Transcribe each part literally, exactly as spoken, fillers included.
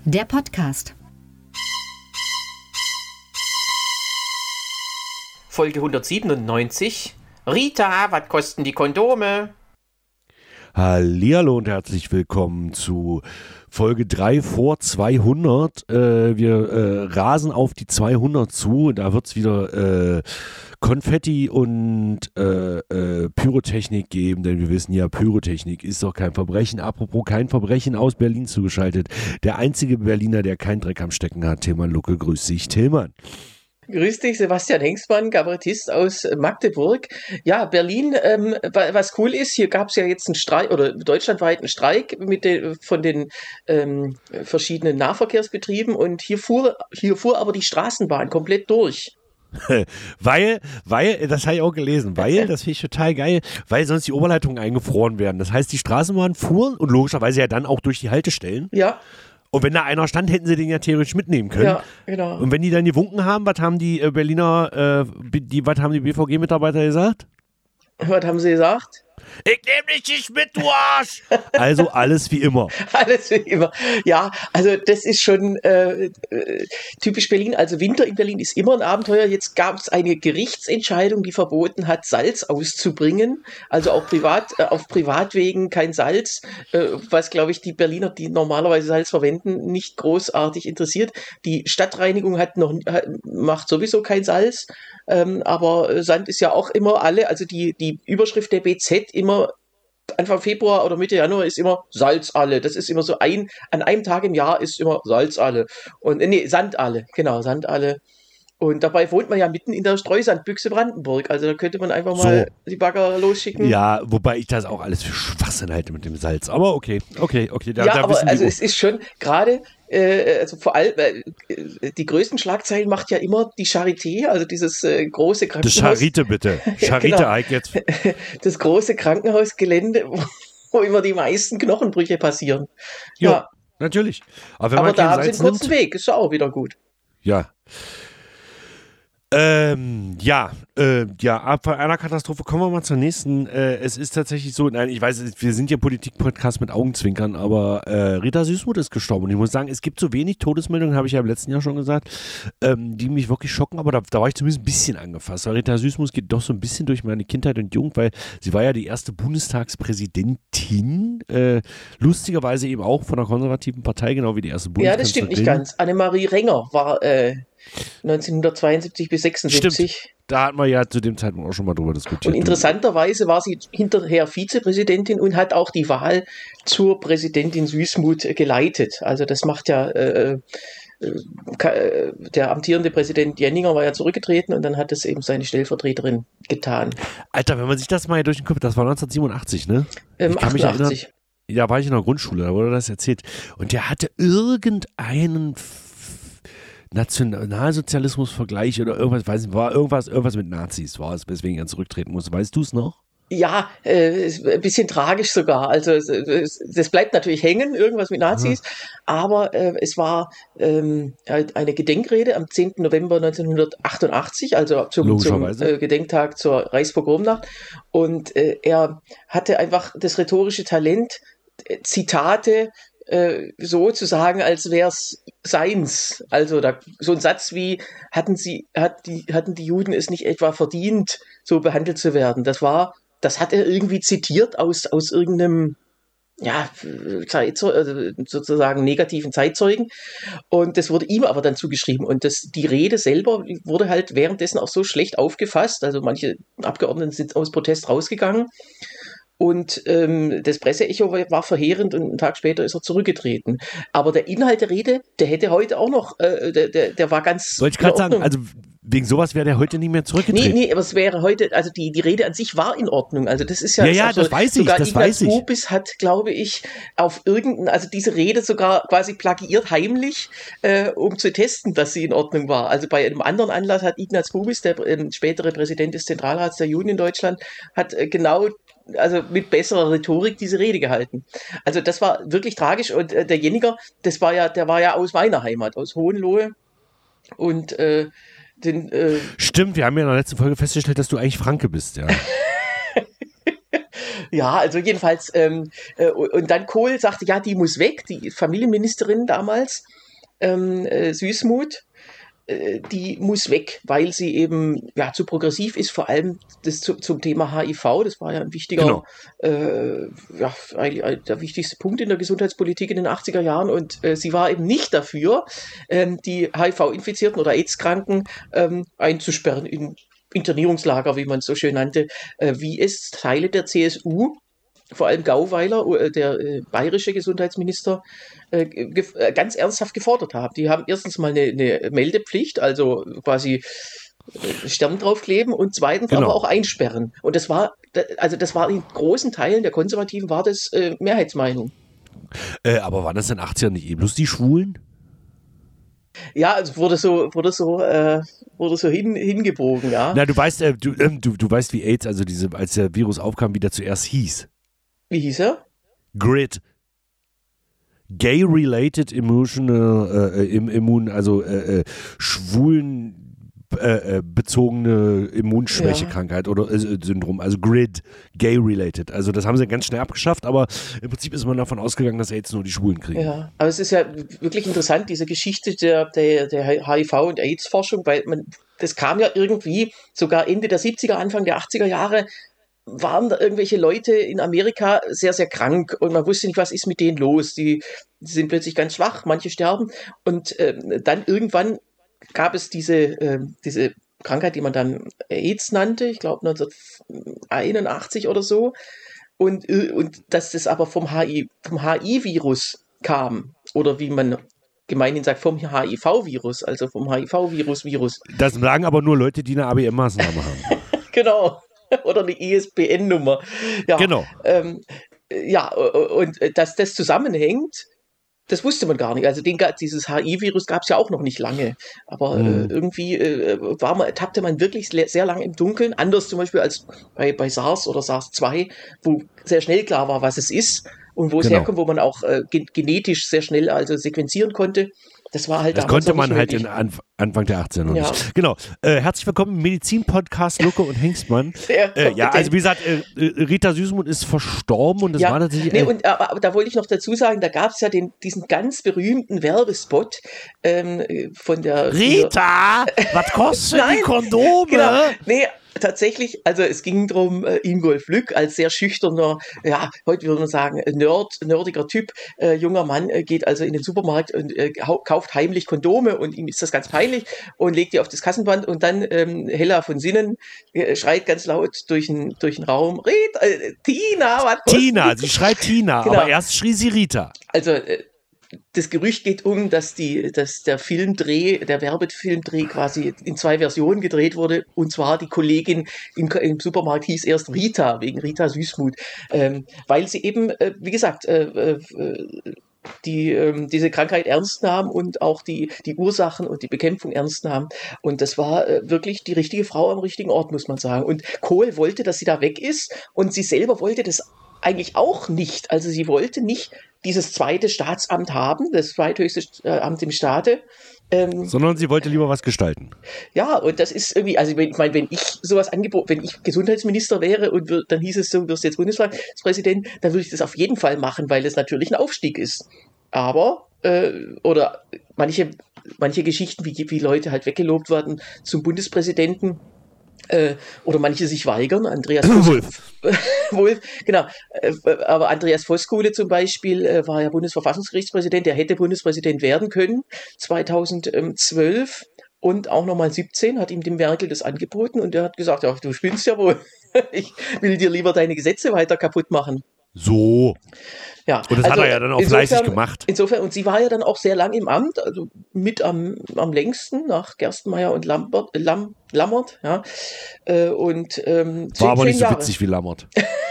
der Podcast. Folge hundertsiebenundneunzig. Rita, was kosten die Kondome? Hallihallo und herzlich willkommen zu Folge drei vor zweihundert. Äh, wir äh, rasen auf die zweihundert zu. Da wird es wieder äh, Konfetti und äh, äh, Pyrotechnik geben, denn wir wissen ja, Pyrotechnik ist doch kein Verbrechen. Apropos kein Verbrechen, aus Berlin zugeschaltet. Der einzige Berliner, der keinen Dreck am Stecken hat, Tillmann Lucke. Grüß dich, Tillmann. Grüß dich, Sebastian Hengstmann, Kabarettist aus Magdeburg. Ja, Berlin, ähm, was cool ist, hier gab es ja jetzt einen Streik oder deutschlandweit einen Streik mit den, von den ähm, verschiedenen Nahverkehrsbetrieben und hier fuhr, hier fuhr aber die Straßenbahn komplett durch. weil, weil, das habe ich auch gelesen, weil, das finde ich total geil, weil sonst die Oberleitungen eingefroren werden. Das heißt, die Straßenbahn fuhren und logischerweise ja dann auch durch die Haltestellen. Ja. Und wenn da einer stand, hätten sie den ja theoretisch mitnehmen können. Ja, genau. Und wenn die dann gewunken haben, was haben die äh, Berliner, äh, die, was haben die B V G-Mitarbeiter gesagt? Was haben sie gesagt? Ich nehme dich nicht mit, du Arsch! Also alles wie immer. Alles wie immer. Ja, also das ist schon äh, äh, typisch Berlin. Also Winter in Berlin ist immer ein Abenteuer. Jetzt gab es eine Gerichtsentscheidung, die verboten hat, Salz auszubringen. Also auch privat, äh, auf Privatwegen kein Salz, äh, was, glaube ich, die Berliner, die normalerweise Salz verwenden, nicht großartig interessiert. Die Stadtreinigung hat noch, hat, macht sowieso kein Salz, ähm, aber Sand ist ja auch immer alle, also die, die Überschrift der B Z immer Anfang Februar oder Mitte Januar ist immer Salzalle. Das ist immer so ein, an einem Tag im Jahr ist immer Salzalle. Und, nee, Sandalle, genau, Sandalle. Und dabei wohnt man ja mitten in der Streusandbüchse Brandenburg. Also da könnte man einfach mal so die Bagger losschicken. Ja, wobei ich das auch alles für Schwachsinn halte mit dem Salz. Aber okay, okay, okay. Da, ja, da aber wissen also die, es ist schon gerade, äh, also vor allem, äh, die größten Schlagzeilen macht ja immer die Charité, also dieses äh, große Krankenhaus. Das Charité bitte. Charité, genau. jetzt. Das große Krankenhausgelände, wo immer die meisten Knochenbrüche passieren. Jo, ja, natürlich. Aber, wenn aber man da keinen haben sie Salz einen kurzen nimmt, Weg, ist ja auch wieder gut. Ja. Ähm, ja, äh, ja, ab einer Katastrophe kommen wir mal zur nächsten. Äh, es ist tatsächlich so, nein, ich weiß, wir sind ja Politik-Podcast mit Augenzwinkern, aber äh, Rita Süssmuth ist gestorben und ich muss sagen, es gibt so wenig Todesmeldungen, habe ich ja im letzten Jahr schon gesagt, ähm, die mich wirklich schocken, aber da, da war ich zumindest ein bisschen angefasst, weil Rita Süssmuth geht doch so ein bisschen durch meine Kindheit und Jugend, weil sie war ja die erste Bundestagspräsidentin, äh, lustigerweise eben auch von der konservativen Partei, genau wie die erste Bundeskanzlerin. Ja, das stimmt nicht ganz. Annemarie Renger war äh, neunzehnhundertzweiundsiebzig bis sechsundsiebzig. Stimmt. Da hatten wir ja zu dem Zeitpunkt auch schon mal drüber diskutiert. Und interessanterweise war sie hinterher Vizepräsidentin und hat auch die Wahl zur Präsidentin Süssmuth geleitet. Also das macht ja, äh, äh, der amtierende Präsident Jenninger war ja zurückgetreten und dann hat es eben seine Stellvertreterin getan. Alter, wenn man sich das mal durch den Kopf, das war neunzehnhundertsiebenundachtzig, ne? Ähm, ich kann mich achtundachtzig. erinnern, ja, war ich in der Grundschule, da wurde das erzählt. Und der hatte irgendeinen Nationalsozialismus-Vergleich oder irgendwas, weiß nicht, war irgendwas, irgendwas mit Nazis war es, weswegen er zurücktreten musste. Weißt du es noch? Ja, äh, ein bisschen tragisch sogar. Also es, es, das bleibt natürlich hängen, irgendwas mit Nazis, ja. aber äh, es war ähm, eine Gedenkrede am zehnten November neunzehnhundertachtundachtzig, also zum, zum äh, Gedenktag zur Reichspogromnacht. Und äh, er hatte einfach das rhetorische Talent, äh, Zitate äh, so zu sagen, als wäre es seins. Also da, so ein Satz wie, hatten sie, hat die, hatten die Juden es nicht etwa verdient, so behandelt zu werden. Das war, das hat er irgendwie zitiert aus, aus irgendeinem, ja, Zeitzeug, also sozusagen negativen Zeitzeugen. Und das wurde ihm aber dann zugeschrieben. Und das, die Rede selber wurde halt währenddessen auch so schlecht aufgefasst. Also manche Abgeordneten sind aus Protest rausgegangen. Und ähm, das Presseecho war verheerend und einen Tag später ist er zurückgetreten. Aber der Inhalt der Rede, der hätte heute auch noch, äh, der, der, der war ganz. Soll ich gerade sagen, also wegen sowas wäre der heute nicht mehr zurückgetreten. Nee, nee, aber es wäre heute, also die, die Rede an sich war in Ordnung. Also das ist ja. Ja, ja, also das weiß ich, sogar das Ignaz weiß ich. Bubis hat, glaube ich, auf irgendeinen, also diese Rede sogar quasi plagiiert heimlich, äh, um zu testen, dass sie in Ordnung war. Also bei einem anderen Anlass hat Ignaz Bubis, der äh, spätere Präsident des Zentralrats der Juden in Deutschland, hat äh, genau also mit besserer Rhetorik diese Rede gehalten. Also das war wirklich tragisch und äh, der Jenninger, das war ja, der war ja aus meiner Heimat, aus Hohenlohe und äh, den, äh, Stimmt, wir haben ja in der letzten Folge festgestellt, dass du eigentlich Franke bist, ja. Ja, also jedenfalls, ähm, äh, und dann Kohl sagte, ja, die muss weg, die Familienministerin damals, ähm, äh, Süßmuth, äh, die muss weg, weil sie eben ja zu progressiv ist, vor allem das zu, zum Thema H I V, das war ja ein wichtiger, Genau. äh, ja, eigentlich der wichtigste Punkt in der Gesundheitspolitik in den achtziger Jahren und äh, sie war eben nicht dafür, ähm, die H I V-Infizierten oder AIDS-Kranken ähm, einzusperren in Internierungslager, wie man es so schön nannte, äh, wie es Teile der C S U, vor allem Gauweiler, äh, der äh, bayerische Gesundheitsminister, äh, gef- äh, ganz ernsthaft gefordert haben. Die haben erstens mal eine, eine Meldepflicht, also quasi äh, Stern draufkleben und zweitens Genau. aber auch einsperren. Und das war, da- also das war in großen Teilen der Konservativen war das äh, Mehrheitsmeinung. Äh, aber waren das in den achtzigern nicht eh bloß die Schwulen? Ja, also wurde so, wurde so, äh, wurde so hin, hingebogen, ja. Na, du weißt, äh, du, ähm, du, du weißt, wie AIDS, also diese, als der Virus aufkam, wie der zuerst hieß. Wie hieß er? GRID. Gay-related emotional, äh, im, immun, also äh, äh, schwulen äh, äh, bezogene Immunschwächekrankheit ja. oder äh, Syndrom, also GRID, gay-related. Also das haben sie ganz schnell abgeschafft, aber im Prinzip ist man davon ausgegangen, dass AIDS nur die Schwulen kriegen. Ja, aber es ist ja wirklich interessant, diese Geschichte der, der, der H I V- und AIDS-Forschung, weil man, das kam ja irgendwie sogar Ende der siebziger, Anfang der achtziger Jahre, waren da irgendwelche Leute in Amerika sehr, sehr krank und man wusste nicht, was ist mit denen los. Die, die sind plötzlich ganz schwach, manche sterben und äh, dann irgendwann gab es diese, äh, diese Krankheit, die man dann AIDS nannte, ich glaube neunzehnhunderteinundachtzig oder so und, und dass das aber vom H I, vom H I-Virus kam oder wie man gemeinhin sagt, vom H I V-Virus, also vom H I V-Virus-Virus. Das sagen aber nur Leute, die eine A B M-Maßnahme haben. Genau. Oder eine I S B N-Nummer. Ja, genau. Ähm, ja, und dass das zusammenhängt, das wusste man gar nicht. Also den, dieses H I-Virus gab es ja auch noch nicht lange. Aber mhm. äh, irgendwie äh, war man, tappte man wirklich sehr lange im Dunkeln. Anders zum Beispiel als bei, bei SARS oder SARS zwei, wo sehr schnell klar war, was es ist und wo es genau. herkommt, wo man auch äh, genetisch sehr schnell also sequenzieren konnte. Das war halt Das konnte man halt in Anf- Anfang der achtziger noch ja. nicht. Genau. Äh, herzlich willkommen im Medizin-Podcast Lucke und Hengstmann. Äh, ja, also wie gesagt, äh, Rita Süßmuth ist verstorben und das ja. war tatsächlich. Nee, und, aber, aber da wollte ich noch dazu sagen, da gab es ja den, diesen ganz berühmten Werbespot ähm, von der. Rita, was kostet Nein, die Kondome? Genau. Nee, tatsächlich, also es ging darum, äh, Ingolf Lück als sehr schüchterner, ja, heute würde man sagen, Nerd, nerdiger Typ, äh, junger Mann, äh, geht also in den Supermarkt und äh, kauft heimlich Kondome und ihm ist das ganz peinlich und legt die auf das Kassenband und dann ähm, Hella von Sinnen äh, schreit ganz laut durch den durch den Raum, Rita, äh, Tina, was Tina, sie schreit Tina, genau. Aber erst schrie sie Rita. Also, äh, das Gerücht geht um, dass die, dass der Filmdreh, der Werbefilmdreh quasi in zwei Versionen gedreht wurde. Und zwar die Kollegin im, im Supermarkt hieß erst Rita, wegen Rita Süßmuth. Ähm, weil sie eben, äh, wie gesagt, äh, äh, die, äh, diese Krankheit ernst nahm und auch die, die Ursachen und die Bekämpfung ernst nahm. Und das war äh, wirklich die richtige Frau am richtigen Ort, muss man sagen. Und Kohl wollte, dass sie da weg ist und sie selber wollte das eigentlich auch nicht. Also sie wollte nicht dieses zweite Staatsamt haben, das zweithöchste äh, Amt im Staate. Ähm, Sondern sie wollte lieber was gestalten. Ja, und das ist irgendwie, also wenn, ich meine, wenn ich sowas angeboten, wenn ich Gesundheitsminister wäre und wir, dann hieß es so, du wirst jetzt Bundespräsident, dann würde ich das auf jeden Fall machen, weil das natürlich ein Aufstieg ist. Aber, äh, oder manche, manche Geschichten, wie, wie Leute halt weggelobt werden zum Bundespräsidenten, Äh, oder manche sich weigern. Andreas Wolf. Wolf, genau. Äh, aber Andreas Voskuhle zum Beispiel äh, war ja Bundesverfassungsgerichtspräsident, der hätte Bundespräsident werden können, zweitausendzwölf und auch nochmal siebzehn, hat ihm dem Merkel das angeboten und der hat gesagt, ja, du spinnst ja wohl. Ich will dir lieber deine Gesetze weiter kaputt machen. So. Ja, und das also hat er ja dann auch insofern, fleißig gemacht. Insofern, und sie war ja dann auch sehr lang im Amt, also mit am, am längsten, nach Gerstenmaier und Lambert, Lam, Lammert, ja. Und ähm, war zehn, aber nicht so Jahre. witzig wie Lammert.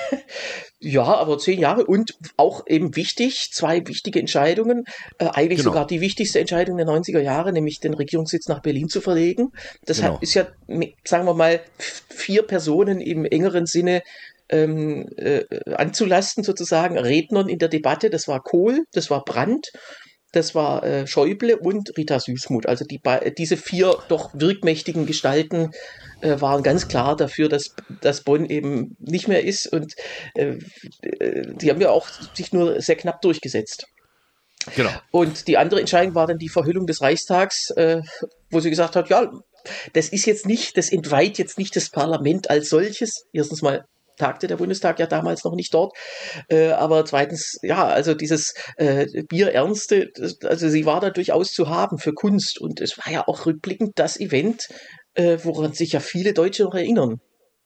Ja, aber zehn Jahre und auch eben wichtig, zwei wichtige Entscheidungen, äh, eigentlich genau. sogar die wichtigste Entscheidung der neunziger Jahre, nämlich den Regierungssitz nach Berlin zu verlegen. Das genau. hat, ist ja, sagen wir mal, vier Personen im engeren Sinne ähm, äh, anzulasten, sozusagen, Rednern in der Debatte. Das war Kohl, das war Brandt Das war äh, Schäuble und Rita Süssmuth. Also die, diese vier doch wirkmächtigen Gestalten äh, waren ganz klar dafür, dass, dass Bonn eben nicht mehr ist. Und äh, die haben ja auch sich nur sehr knapp durchgesetzt. Genau. Und die andere Entscheidung war dann die Verhüllung des Reichstags, äh, wo sie gesagt hat, ja, das ist jetzt nicht, das entweiht jetzt nicht das Parlament als solches. Erstens mal tagte der Bundestag ja damals noch nicht dort. Äh, aber zweitens, ja, also dieses äh, Bierernste, das, also sie war da durchaus zu haben für Kunst. Und es war ja auch rückblickend das Event, äh, woran sich ja viele Deutsche noch erinnern.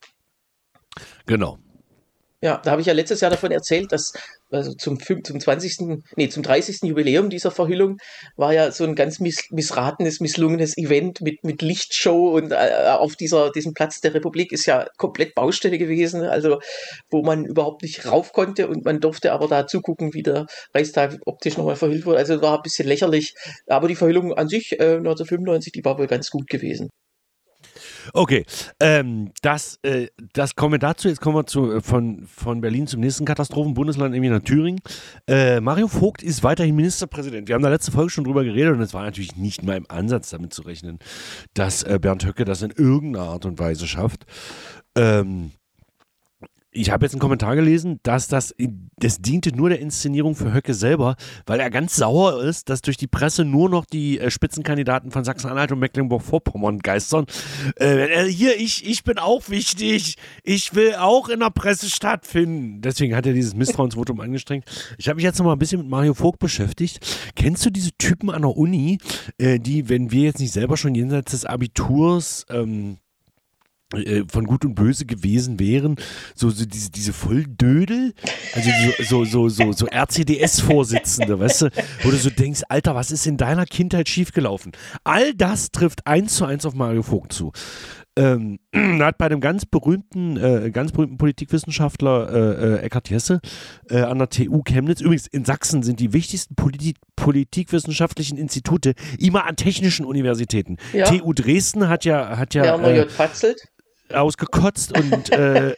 Genau. Ja, da habe ich ja letztes Jahr davon erzählt, dass also zum, zum zwanzigsten, nee, zum dreißigsten Jubiläum dieser Verhüllung war ja so ein ganz miss, missratenes, misslungenes Event mit, mit Lichtshow und äh, auf dieser, diesem Platz der Republik ist ja komplett Baustelle gewesen, also wo man überhaupt nicht rauf konnte und man durfte aber da zugucken, wie der Reichstag optisch nochmal verhüllt wurde. Also war ein bisschen lächerlich, aber die Verhüllung an sich äh, neunzehnhundertfünfundneunzig, die war wohl ganz gut gewesen. Okay, ähm, das, äh, das kommen wir dazu. Jetzt kommen wir zu, äh, von, von Berlin zum nächsten Katastrophenbundesland, nämlich nach Thüringen. Äh, Mario Vogt ist weiterhin Ministerpräsident. Wir haben in der letzten Folge schon drüber geredet und es war natürlich nicht mal im Ansatz damit zu rechnen, dass äh, Bernd Höcke das in irgendeiner Art und Weise schafft. Ähm, Ich habe jetzt einen Kommentar gelesen, dass das, das diente nur der Inszenierung für Höcke selber, weil er ganz sauer ist, dass durch die Presse nur noch die äh, Spitzenkandidaten von Sachsen-Anhalt und Mecklenburg-Vorpommern geistern. Äh, hier, ich, ich bin auch wichtig. Ich will auch in der Presse stattfinden. Deswegen hat er dieses Misstrauensvotum angestrengt. Ich habe mich jetzt noch mal ein bisschen mit Mario Vogt beschäftigt. Kennst du diese Typen an der Uni, äh, die, wenn wir jetzt nicht selber schon jenseits des Abiturs ähm, von Gut und Böse gewesen wären, so, so diese, diese Volldödel, also so, so, so, so R C D S-Vorsitzende, weißt du, wo du so denkst, Alter, was ist in deiner Kindheit schiefgelaufen? All das trifft eins zu eins auf Mario Vogt zu. Ähm, hat bei einem ganz berühmten, äh, ganz berühmten Politikwissenschaftler äh, äh, Eckhard Jesse äh, an der T U Chemnitz, übrigens in Sachsen sind die wichtigsten Polit- politikwissenschaftlichen Institute immer an technischen Universitäten. Ja. T U Dresden hat ja, hat ja Werner J. Patzelt ausgekotzt und äh,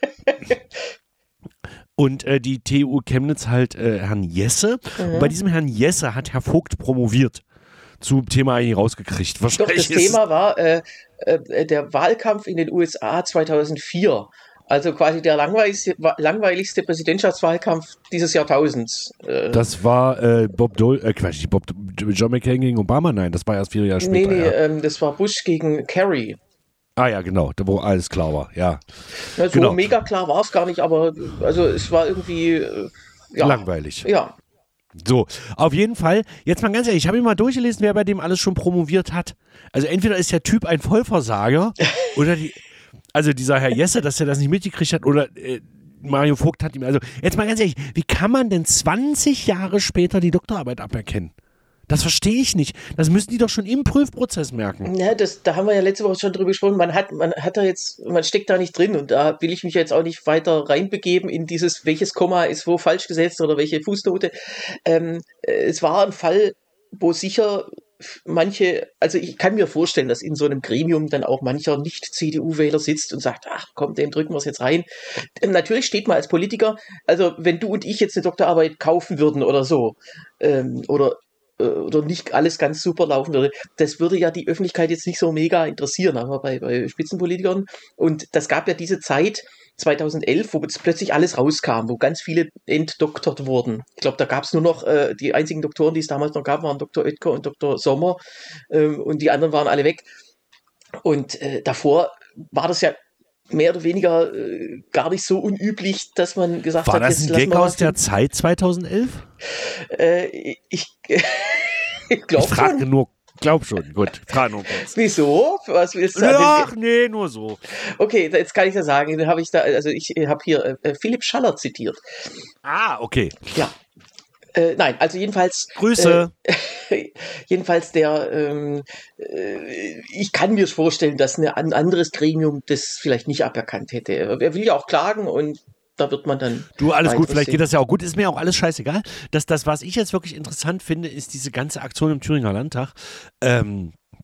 und äh, die T U Chemnitz halt äh, Herrn Jesse. Mhm. Und bei diesem Herrn Jesse hat Herr Vogt promoviert. Zum Thema eigentlich rausgekriegt. Doch, das Thema war äh, äh, der Wahlkampf in den U S A zweitausendvier. Also quasi der langweiligste, langweiligste Präsidentschaftswahlkampf dieses Jahrtausends. Äh, das war äh, Bob Dole, äh, Quatsch, nicht Bob, John McCain gegen Obama? Nein, das war erst vier Jahre später. Nee, nee, ja. ähm, das war Bush gegen Kerry. Ah ja, genau, wo alles klar war, ja. ja so genau. Mega klar war es gar nicht, aber also es war irgendwie äh, ja, langweilig. Ja. So, auf jeden Fall, jetzt mal ganz ehrlich, ich habe mir mal durchgelesen, wer bei dem alles schon promoviert hat. Also entweder ist der Typ ein Vollversager oder die, also dieser Herr Jesse, dass er das nicht mitgekriegt hat oder äh, Mario Vogt hat ihm, also jetzt mal ganz ehrlich, wie kann man denn zwanzig Jahre später die Doktorarbeit aberkennen? Das verstehe ich nicht. Das müssen die doch schon im Prüfprozess merken. Ja, das, da haben wir ja letzte Woche schon drüber gesprochen. Man hat, man hat da jetzt, man steckt da nicht drin und da will ich mich jetzt auch nicht weiter reinbegeben in dieses, welches Komma ist wo falsch gesetzt oder welche Fußnote. Ähm, es war ein Fall, wo sicher manche, also ich kann mir vorstellen, dass in so einem Gremium dann auch mancher Nicht-C D U-Wähler sitzt und sagt, ach komm, dem drücken wir es jetzt rein. Ähm, natürlich steht man als Politiker, also wenn du und ich jetzt eine Doktorarbeit kaufen würden oder so, ähm, oder oder nicht alles ganz super laufen würde, das würde ja die Öffentlichkeit jetzt nicht so mega interessieren, aber bei, bei Spitzenpolitikern. Und das gab ja diese Zeit zweitausendelf, wo jetzt plötzlich alles rauskam, wo ganz viele entdoktert wurden. Ich glaube, da gab es nur noch, äh, die einzigen Doktoren, die es damals noch gab, waren Doktor Oetker und Doktor Sommer ähm, und die anderen waren alle weg. Und äh, davor war das ja mehr oder weniger äh, gar nicht so unüblich, dass man gesagt war hat, das jetzt ein Gag lassen wir aus der Zeit zweitausendelf? Äh, ich ich glaube schon. Frage nur, glaub schon. Gut, frage nur kurz. Wieso? Was willst du? Ach, nee, nur so. Okay, jetzt kann ich ja sagen, dann habe ich da, also ich habe hier äh, Philipp Schaller zitiert. Ah, okay. Ja. Äh, nein, also jedenfalls. Grüße. Äh, jedenfalls der, ähm, äh, ich kann mir vorstellen, dass eine, ein anderes Gremium das vielleicht nicht aberkannt hätte. Er will ja auch klagen und da wird man dann. Du, alles gut, vielleicht geht das ja auch gut. Ist mir auch alles scheißegal. Das, das, was ich jetzt wirklich interessant finde, ist diese ganze Aktion im Thüringer Landtag. Ähm,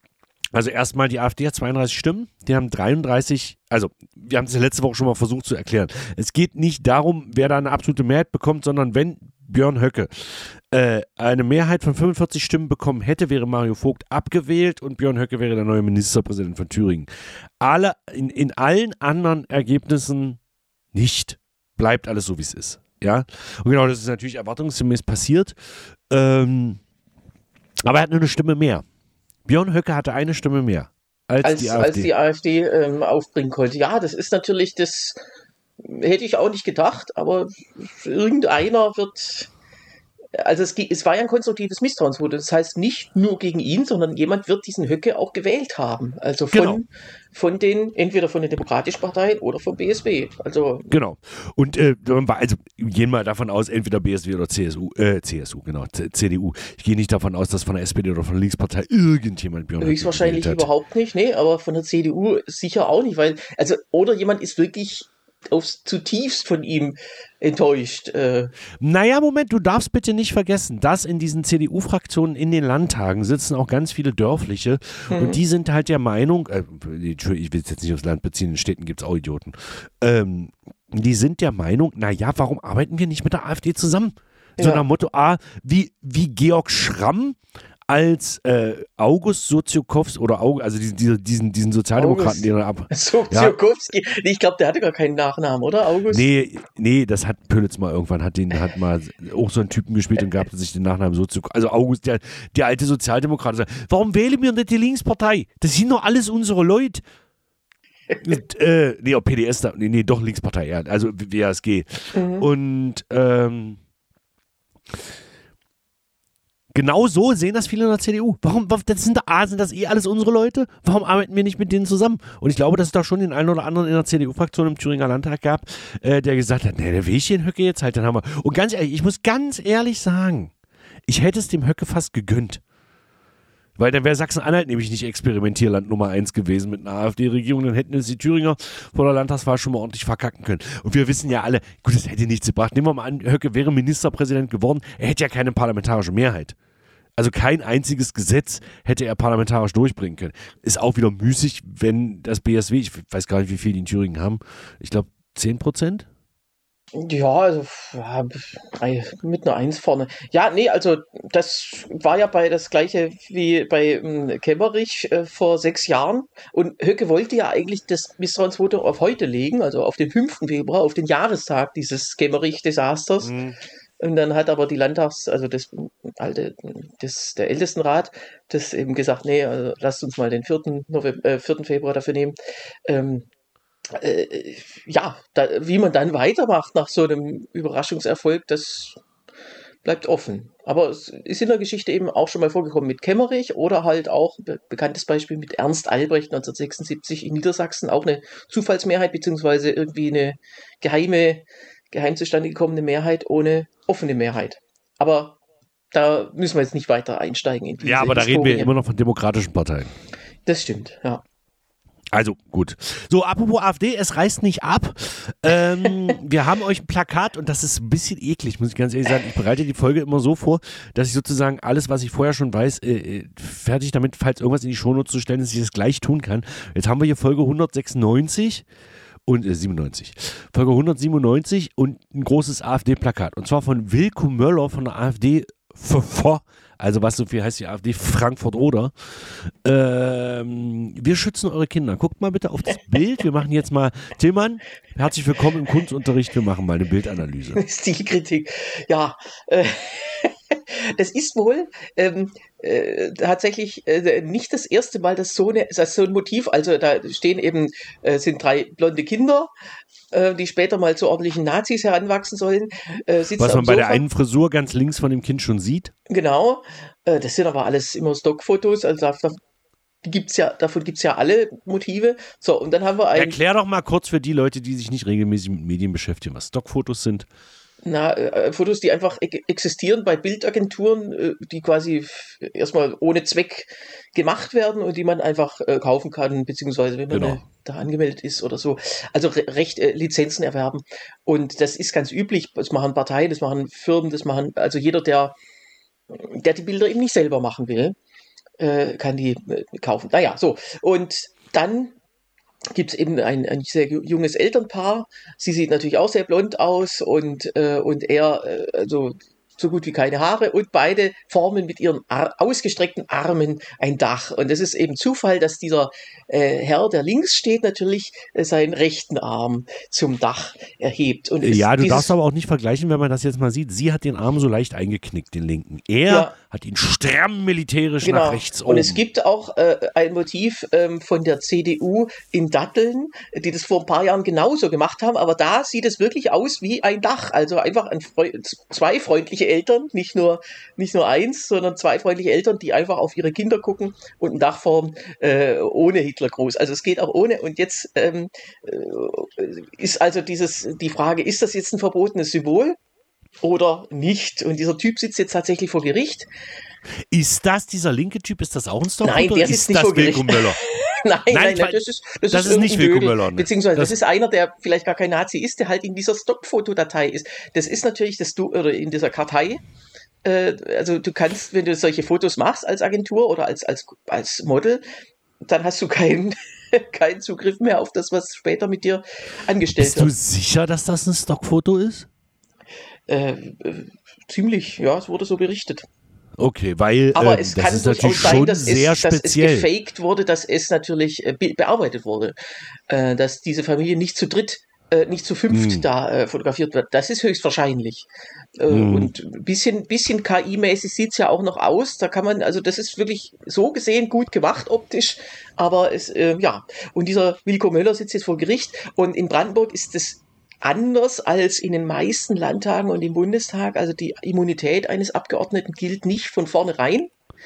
Also erstmal, die AfD hat zweiunddreißig Stimmen, die haben dreiunddreißig, also wir haben es ja letzte Woche schon mal versucht zu erklären. Es geht nicht darum, wer da eine absolute Mehrheit bekommt, sondern wenn Björn Höcke äh, eine Mehrheit von fünfundvierzig Stimmen bekommen hätte, wäre Mario Vogt abgewählt und Björn Höcke wäre der neue Ministerpräsident von Thüringen. Alle, in, in allen anderen Ergebnissen nicht. Bleibt alles so, wie es ist. Ja? Und genau, das ist natürlich erwartungsgemäß passiert. Ähm, aber er hat nur eine Stimme mehr. Björn Höcke hatte eine Stimme mehr als, als die AfD. Als die AfD ähm, aufbringen konnte. Ja, das ist natürlich, das hätte ich auch nicht gedacht, aber irgendeiner wird, also es, es war ja ein konstruktives Misstrauensvotum. Das heißt nicht nur gegen ihn, sondern jemand wird diesen Höcke auch gewählt haben. Also von, genau. von den, entweder von den Demokratischen Parteien oder vom B S W. Also genau. Und äh, also gehen wir davon aus, entweder B S W oder C S U, äh, C S U, genau, C D U. Ich gehe nicht davon aus, dass von der S P D oder von der Linkspartei irgendjemand Björn Höcke höchstwahrscheinlich gewählt hat. überhaupt nicht, nee, aber von der C D U sicher auch nicht, weil, also, oder jemand ist wirklich aufs zutiefst von ihm enttäuscht. Äh. Naja, Moment, du darfst bitte nicht vergessen, dass in diesen C D U-Fraktionen in den Landtagen sitzen auch ganz viele Dörfliche mhm. und die sind halt der Meinung, äh, ich will es jetzt nicht aufs Land beziehen, in Städten gibt es auch Idioten, ähm, die sind der Meinung, naja, warum arbeiten wir nicht mit der AfD zusammen? So ja. nach Motto, ah, wie, wie Georg Schramm als äh, August Soziokowski oder August, also diesen, diesen, diesen Sozialdemokraten, den er ab. Soziokowski, ja. Nee, ich glaube, der hatte gar keinen Nachnamen, oder? August? Nee, nee, das hat Pölitz mal irgendwann, hat den, hat mal auch so einen Typen gespielt und gab sich den Nachnamen Soziokowski. Also August, der, der alte Sozialdemokrat, sagt, warum wählen wir nicht die Linkspartei? Das sind doch alles unsere Leute. Und, äh, nee, P D S, da, nee, nee, doch Linkspartei, ja, also W A S G. Mhm. Und ähm, genau so sehen das viele in der C D U. Warum, das sind, A, sind das eh alles unsere Leute? Warum arbeiten wir nicht mit denen zusammen? Und ich glaube, dass es da schon den einen oder anderen in der C D U-Fraktion im Thüringer Landtag gab, äh, der gesagt hat, nee, der will ich den Höcke jetzt halt, dann haben wir. Und ganz ehrlich, ich muss ganz ehrlich sagen, ich hätte es dem Höcke fast gegönnt. Weil dann wäre Sachsen-Anhalt nämlich nicht Experimentierland Nummer eins gewesen mit einer AfD-Regierung, dann hätten es die Thüringer vor der Landtagswahl schon mal ordentlich verkacken können. Und wir wissen ja alle, gut, das hätte nichts gebracht. Nehmen wir mal an, Höcke wäre Ministerpräsident geworden, er hätte ja keine parlamentarische Mehrheit. Also kein einziges Gesetz hätte er parlamentarisch durchbringen können. Ist auch wieder müßig, wenn das B S W, ich weiß gar nicht, wie viel die in Thüringen haben, ich glaube zehn Prozent? Ja, also ja, mit einer Eins vorne. Ja, nee, also das war ja bei das gleiche wie bei ähm, Kemmerich äh, vor sechs Jahren. Und Höcke wollte ja eigentlich das Misstrauensvotum auf heute legen, also auf den fünften Februar, auf den Jahrestag dieses Kemmerich-Desasters. Mhm. Und dann hat aber die Landtags-, also das alte, das, der Ältestenrat, das eben gesagt, nee, also lasst uns mal den vierten November, äh, vierten Februar dafür nehmen. Ähm, Äh, ja, da, wie man dann weitermacht nach so einem Überraschungserfolg, das bleibt offen. Aber es ist in der Geschichte eben auch schon mal vorgekommen mit Kemmerich oder halt auch, be- bekanntes Beispiel mit Ernst Albrecht neunzehnhundertsechsundsiebzig in Niedersachsen, auch eine Zufallsmehrheit beziehungsweise irgendwie eine geheime, geheim zustande gekommene Mehrheit ohne offene Mehrheit. Aber da müssen wir jetzt nicht weiter einsteigen in diese Ja, aber da Historie. reden wir immer noch von demokratischen Parteien. Das stimmt, ja. Also gut. So, apropos AfD, es reißt nicht ab. Ähm, wir haben euch ein Plakat und das ist ein bisschen eklig, muss ich ganz ehrlich sagen. Ich bereite die Folge immer so vor, dass ich sozusagen alles, was ich vorher schon weiß, äh, fertig damit, falls irgendwas in die Shownotes zu stellen, dass ich das gleich tun kann. Jetzt haben wir hier Folge hundertsechsundneunzig und äh, siebenundneunzig. Folge hundertsiebenundneunzig und ein großes AfD-Plakat. Und zwar von Wilko Möller von der AfD F V, also was so viel heißt die AfD Frankfurt-Oder. Ähm, wir schützen eure Kinder. Guckt mal bitte auf das Bild. Wir machen jetzt mal, Tillmann, herzlich willkommen im Kunstunterricht. Wir machen mal eine Bildanalyse. Stilkritik, ja. Äh, das ist wohl ähm, äh, tatsächlich äh, nicht das erste Mal, dass so, eine, dass so ein Motiv, also da stehen eben, äh, sind drei blonde Kinder, äh, die später mal zu ordentlichen Nazis heranwachsen sollen. Äh, Was man bei der einen Frisur ganz links von dem Kind schon sieht. Genau, äh, das sind aber alles immer Stockfotos, also da, gibt's ja, davon gibt es ja alle Motive. So, und dann haben wir ein... Erklär doch mal kurz für die Leute, die sich nicht regelmäßig mit Medien beschäftigen, was Stockfotos sind. Na, äh, Fotos, die einfach e- existieren bei Bildagenturen, äh, die quasi f- erstmal ohne Zweck gemacht werden und die man einfach äh, kaufen kann, beziehungsweise wenn man Genau. äh, da angemeldet ist oder so. Also re- recht äh, Lizenzen erwerben. Und das ist ganz üblich. Das machen Parteien, das machen Firmen, das machen, also jeder, der, der die Bilder eben nicht selber machen will. äh, kann die äh, kaufen. Naja, so. Und dann gibt es eben ein, ein sehr junges Elternpaar. Sie sieht natürlich auch sehr blond aus und, äh, und er, äh, also so gut wie keine Haare, und beide formen mit ihren Ar- ausgestreckten Armen ein Dach. Und es ist eben Zufall, dass dieser äh, Herr, der links steht, natürlich äh, seinen rechten Arm zum Dach erhebt. Und es, Ja, du dieses, darfst aber auch nicht vergleichen, wenn man das jetzt mal sieht. Sie hat den Arm so leicht eingeknickt, den linken. Er Ja. hat ihn stramm militärisch Genau. nach rechts oben. Und es gibt auch äh, ein Motiv ähm, von der C D U in Datteln, die das vor ein paar Jahren genauso gemacht haben, aber da sieht es wirklich aus wie ein Dach. Also einfach ein Freu- zwei freundliche Eltern, nicht nur, nicht nur eins, sondern zwei freundliche Eltern, die einfach auf ihre Kinder gucken und ein Dach formen, äh, ohne Hitlergruß. Also es geht auch ohne. Und jetzt ähm, äh, ist also dieses, die Frage, ist das jetzt ein verbotenes Symbol oder nicht? Und dieser Typ sitzt jetzt tatsächlich vor Gericht. Ist das dieser linke Typ? Ist das auch ein Stockfoto? Nein, der ist sitzt nicht das vor Gericht. Wilko Möller? Nein, Nein, nein, ich nein, weiß- das ist, das das ist ist nicht irgendein Wilko Dödel. Möller, ne? Beziehungsweise Das- das, ist einer, der vielleicht gar kein Nazi ist, der halt in dieser Stockfotodatei ist. Das ist natürlich das du oder in dieser Kartei. Äh, also du kannst, wenn du solche Fotos machst als Agentur oder als, als, als Model, dann hast du keinen keinen Zugriff mehr auf das, was später mit dir angestellt Bist du wird. sicher, dass das ein Stockfoto ist? Äh, äh, ziemlich, ja, es wurde so berichtet. Okay, weil Aber ähm, es das kann ist durchaus natürlich sein, schon dass sehr es, dass es speziell. gefaked wurde, dass es natürlich äh, be bearbeitet wurde, äh, dass diese Familie nicht zu dritt, äh, nicht zu fünft Hm. da äh, fotografiert wird. Das ist höchstwahrscheinlich. Äh, Hm. Und ein bisschen, bisschen K I-mäßig sieht es ja auch noch aus. Da kann man, also das ist wirklich so gesehen gut gemacht optisch. Aber es, äh, ja. Und dieser Wilko Möller sitzt jetzt vor Gericht. Und in Brandenburg ist es anders als in den meisten Landtagen und im Bundestag. Also die Immunität eines Abgeordneten gilt nicht von vornherein.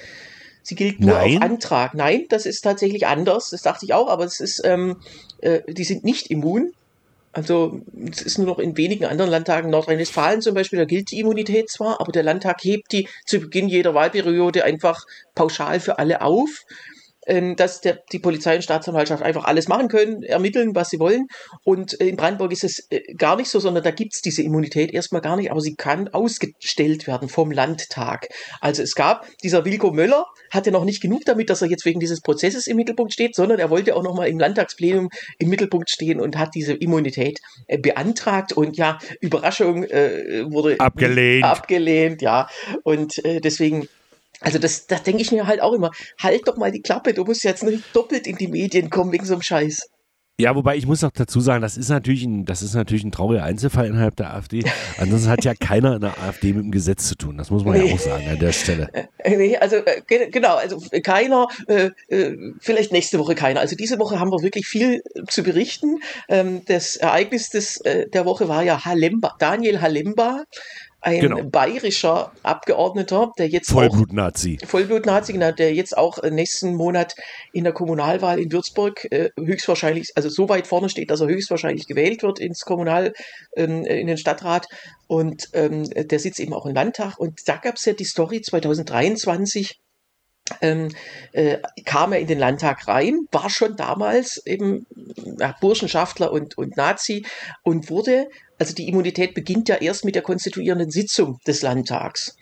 Sie gilt nur Nein? auf Antrag. Nein, das ist tatsächlich anders. Das dachte ich auch, aber es ist, ähm, äh, die sind nicht immun. Also es ist nur noch in wenigen anderen Landtagen, Nordrhein-Westfalen zum Beispiel, da gilt die Immunität zwar, aber der Landtag hebt die zu Beginn jeder Wahlperiode einfach pauschal für alle auf, ähm, dass der, die Polizei und Staatsanwaltschaft einfach alles machen können, ermitteln, was sie wollen. Und äh, in Brandenburg ist es äh, gar nicht so, sondern da gibt es diese Immunität erstmal gar nicht, aber sie kann ausgestellt werden vom Landtag. Also es gab, dieser Wilko Möller hatte noch nicht genug damit, dass er jetzt wegen dieses Prozesses im Mittelpunkt steht, sondern er wollte auch nochmal im Landtagsplenum im Mittelpunkt stehen und hat diese Immunität äh, beantragt. Und ja, Überraschung, äh, wurde Abgelehnt. abgelehnt, ja. Und äh, deswegen, also das, das denke ich mir halt auch immer, halt doch mal die Klappe, du musst jetzt nicht doppelt in die Medien kommen wegen so einem Scheiß. Ja, wobei ich muss auch dazu sagen, das ist natürlich ein, das ist natürlich ein trauriger Einzelfall innerhalb der AfD. Ansonsten hat ja keiner in der AfD mit dem Gesetz zu tun. Das muss man Nee. ja auch sagen an der Stelle. Äh, nee, also äh, ge- genau, also keiner, äh, äh, vielleicht nächste Woche keiner. Also diese Woche haben wir wirklich viel zu berichten. Ähm, das Ereignis des, äh, der Woche war ja Halemba, Daniel Halemba, ein Genau. bayerischer Abgeordneter, der jetzt auch Vollblut-Nazi. Vollblut-Nazi, genau, der jetzt auch äh, nächsten Monat in der Kommunalwahl in Würzburg äh, höchstwahrscheinlich, also so weit vorne steht, dass er höchstwahrscheinlich gewählt wird ins Kommunal, ähm, in den Stadtrat. Und ähm, der sitzt eben auch im Landtag. Und da gab es ja die Story zwanzig dreiundzwanzig. Ähm, äh, kam er in den Landtag rein, war schon damals eben ja, Burschenschaftler und, und Nazi und wurde, also die Immunität beginnt ja erst mit der konstituierenden Sitzung des Landtags.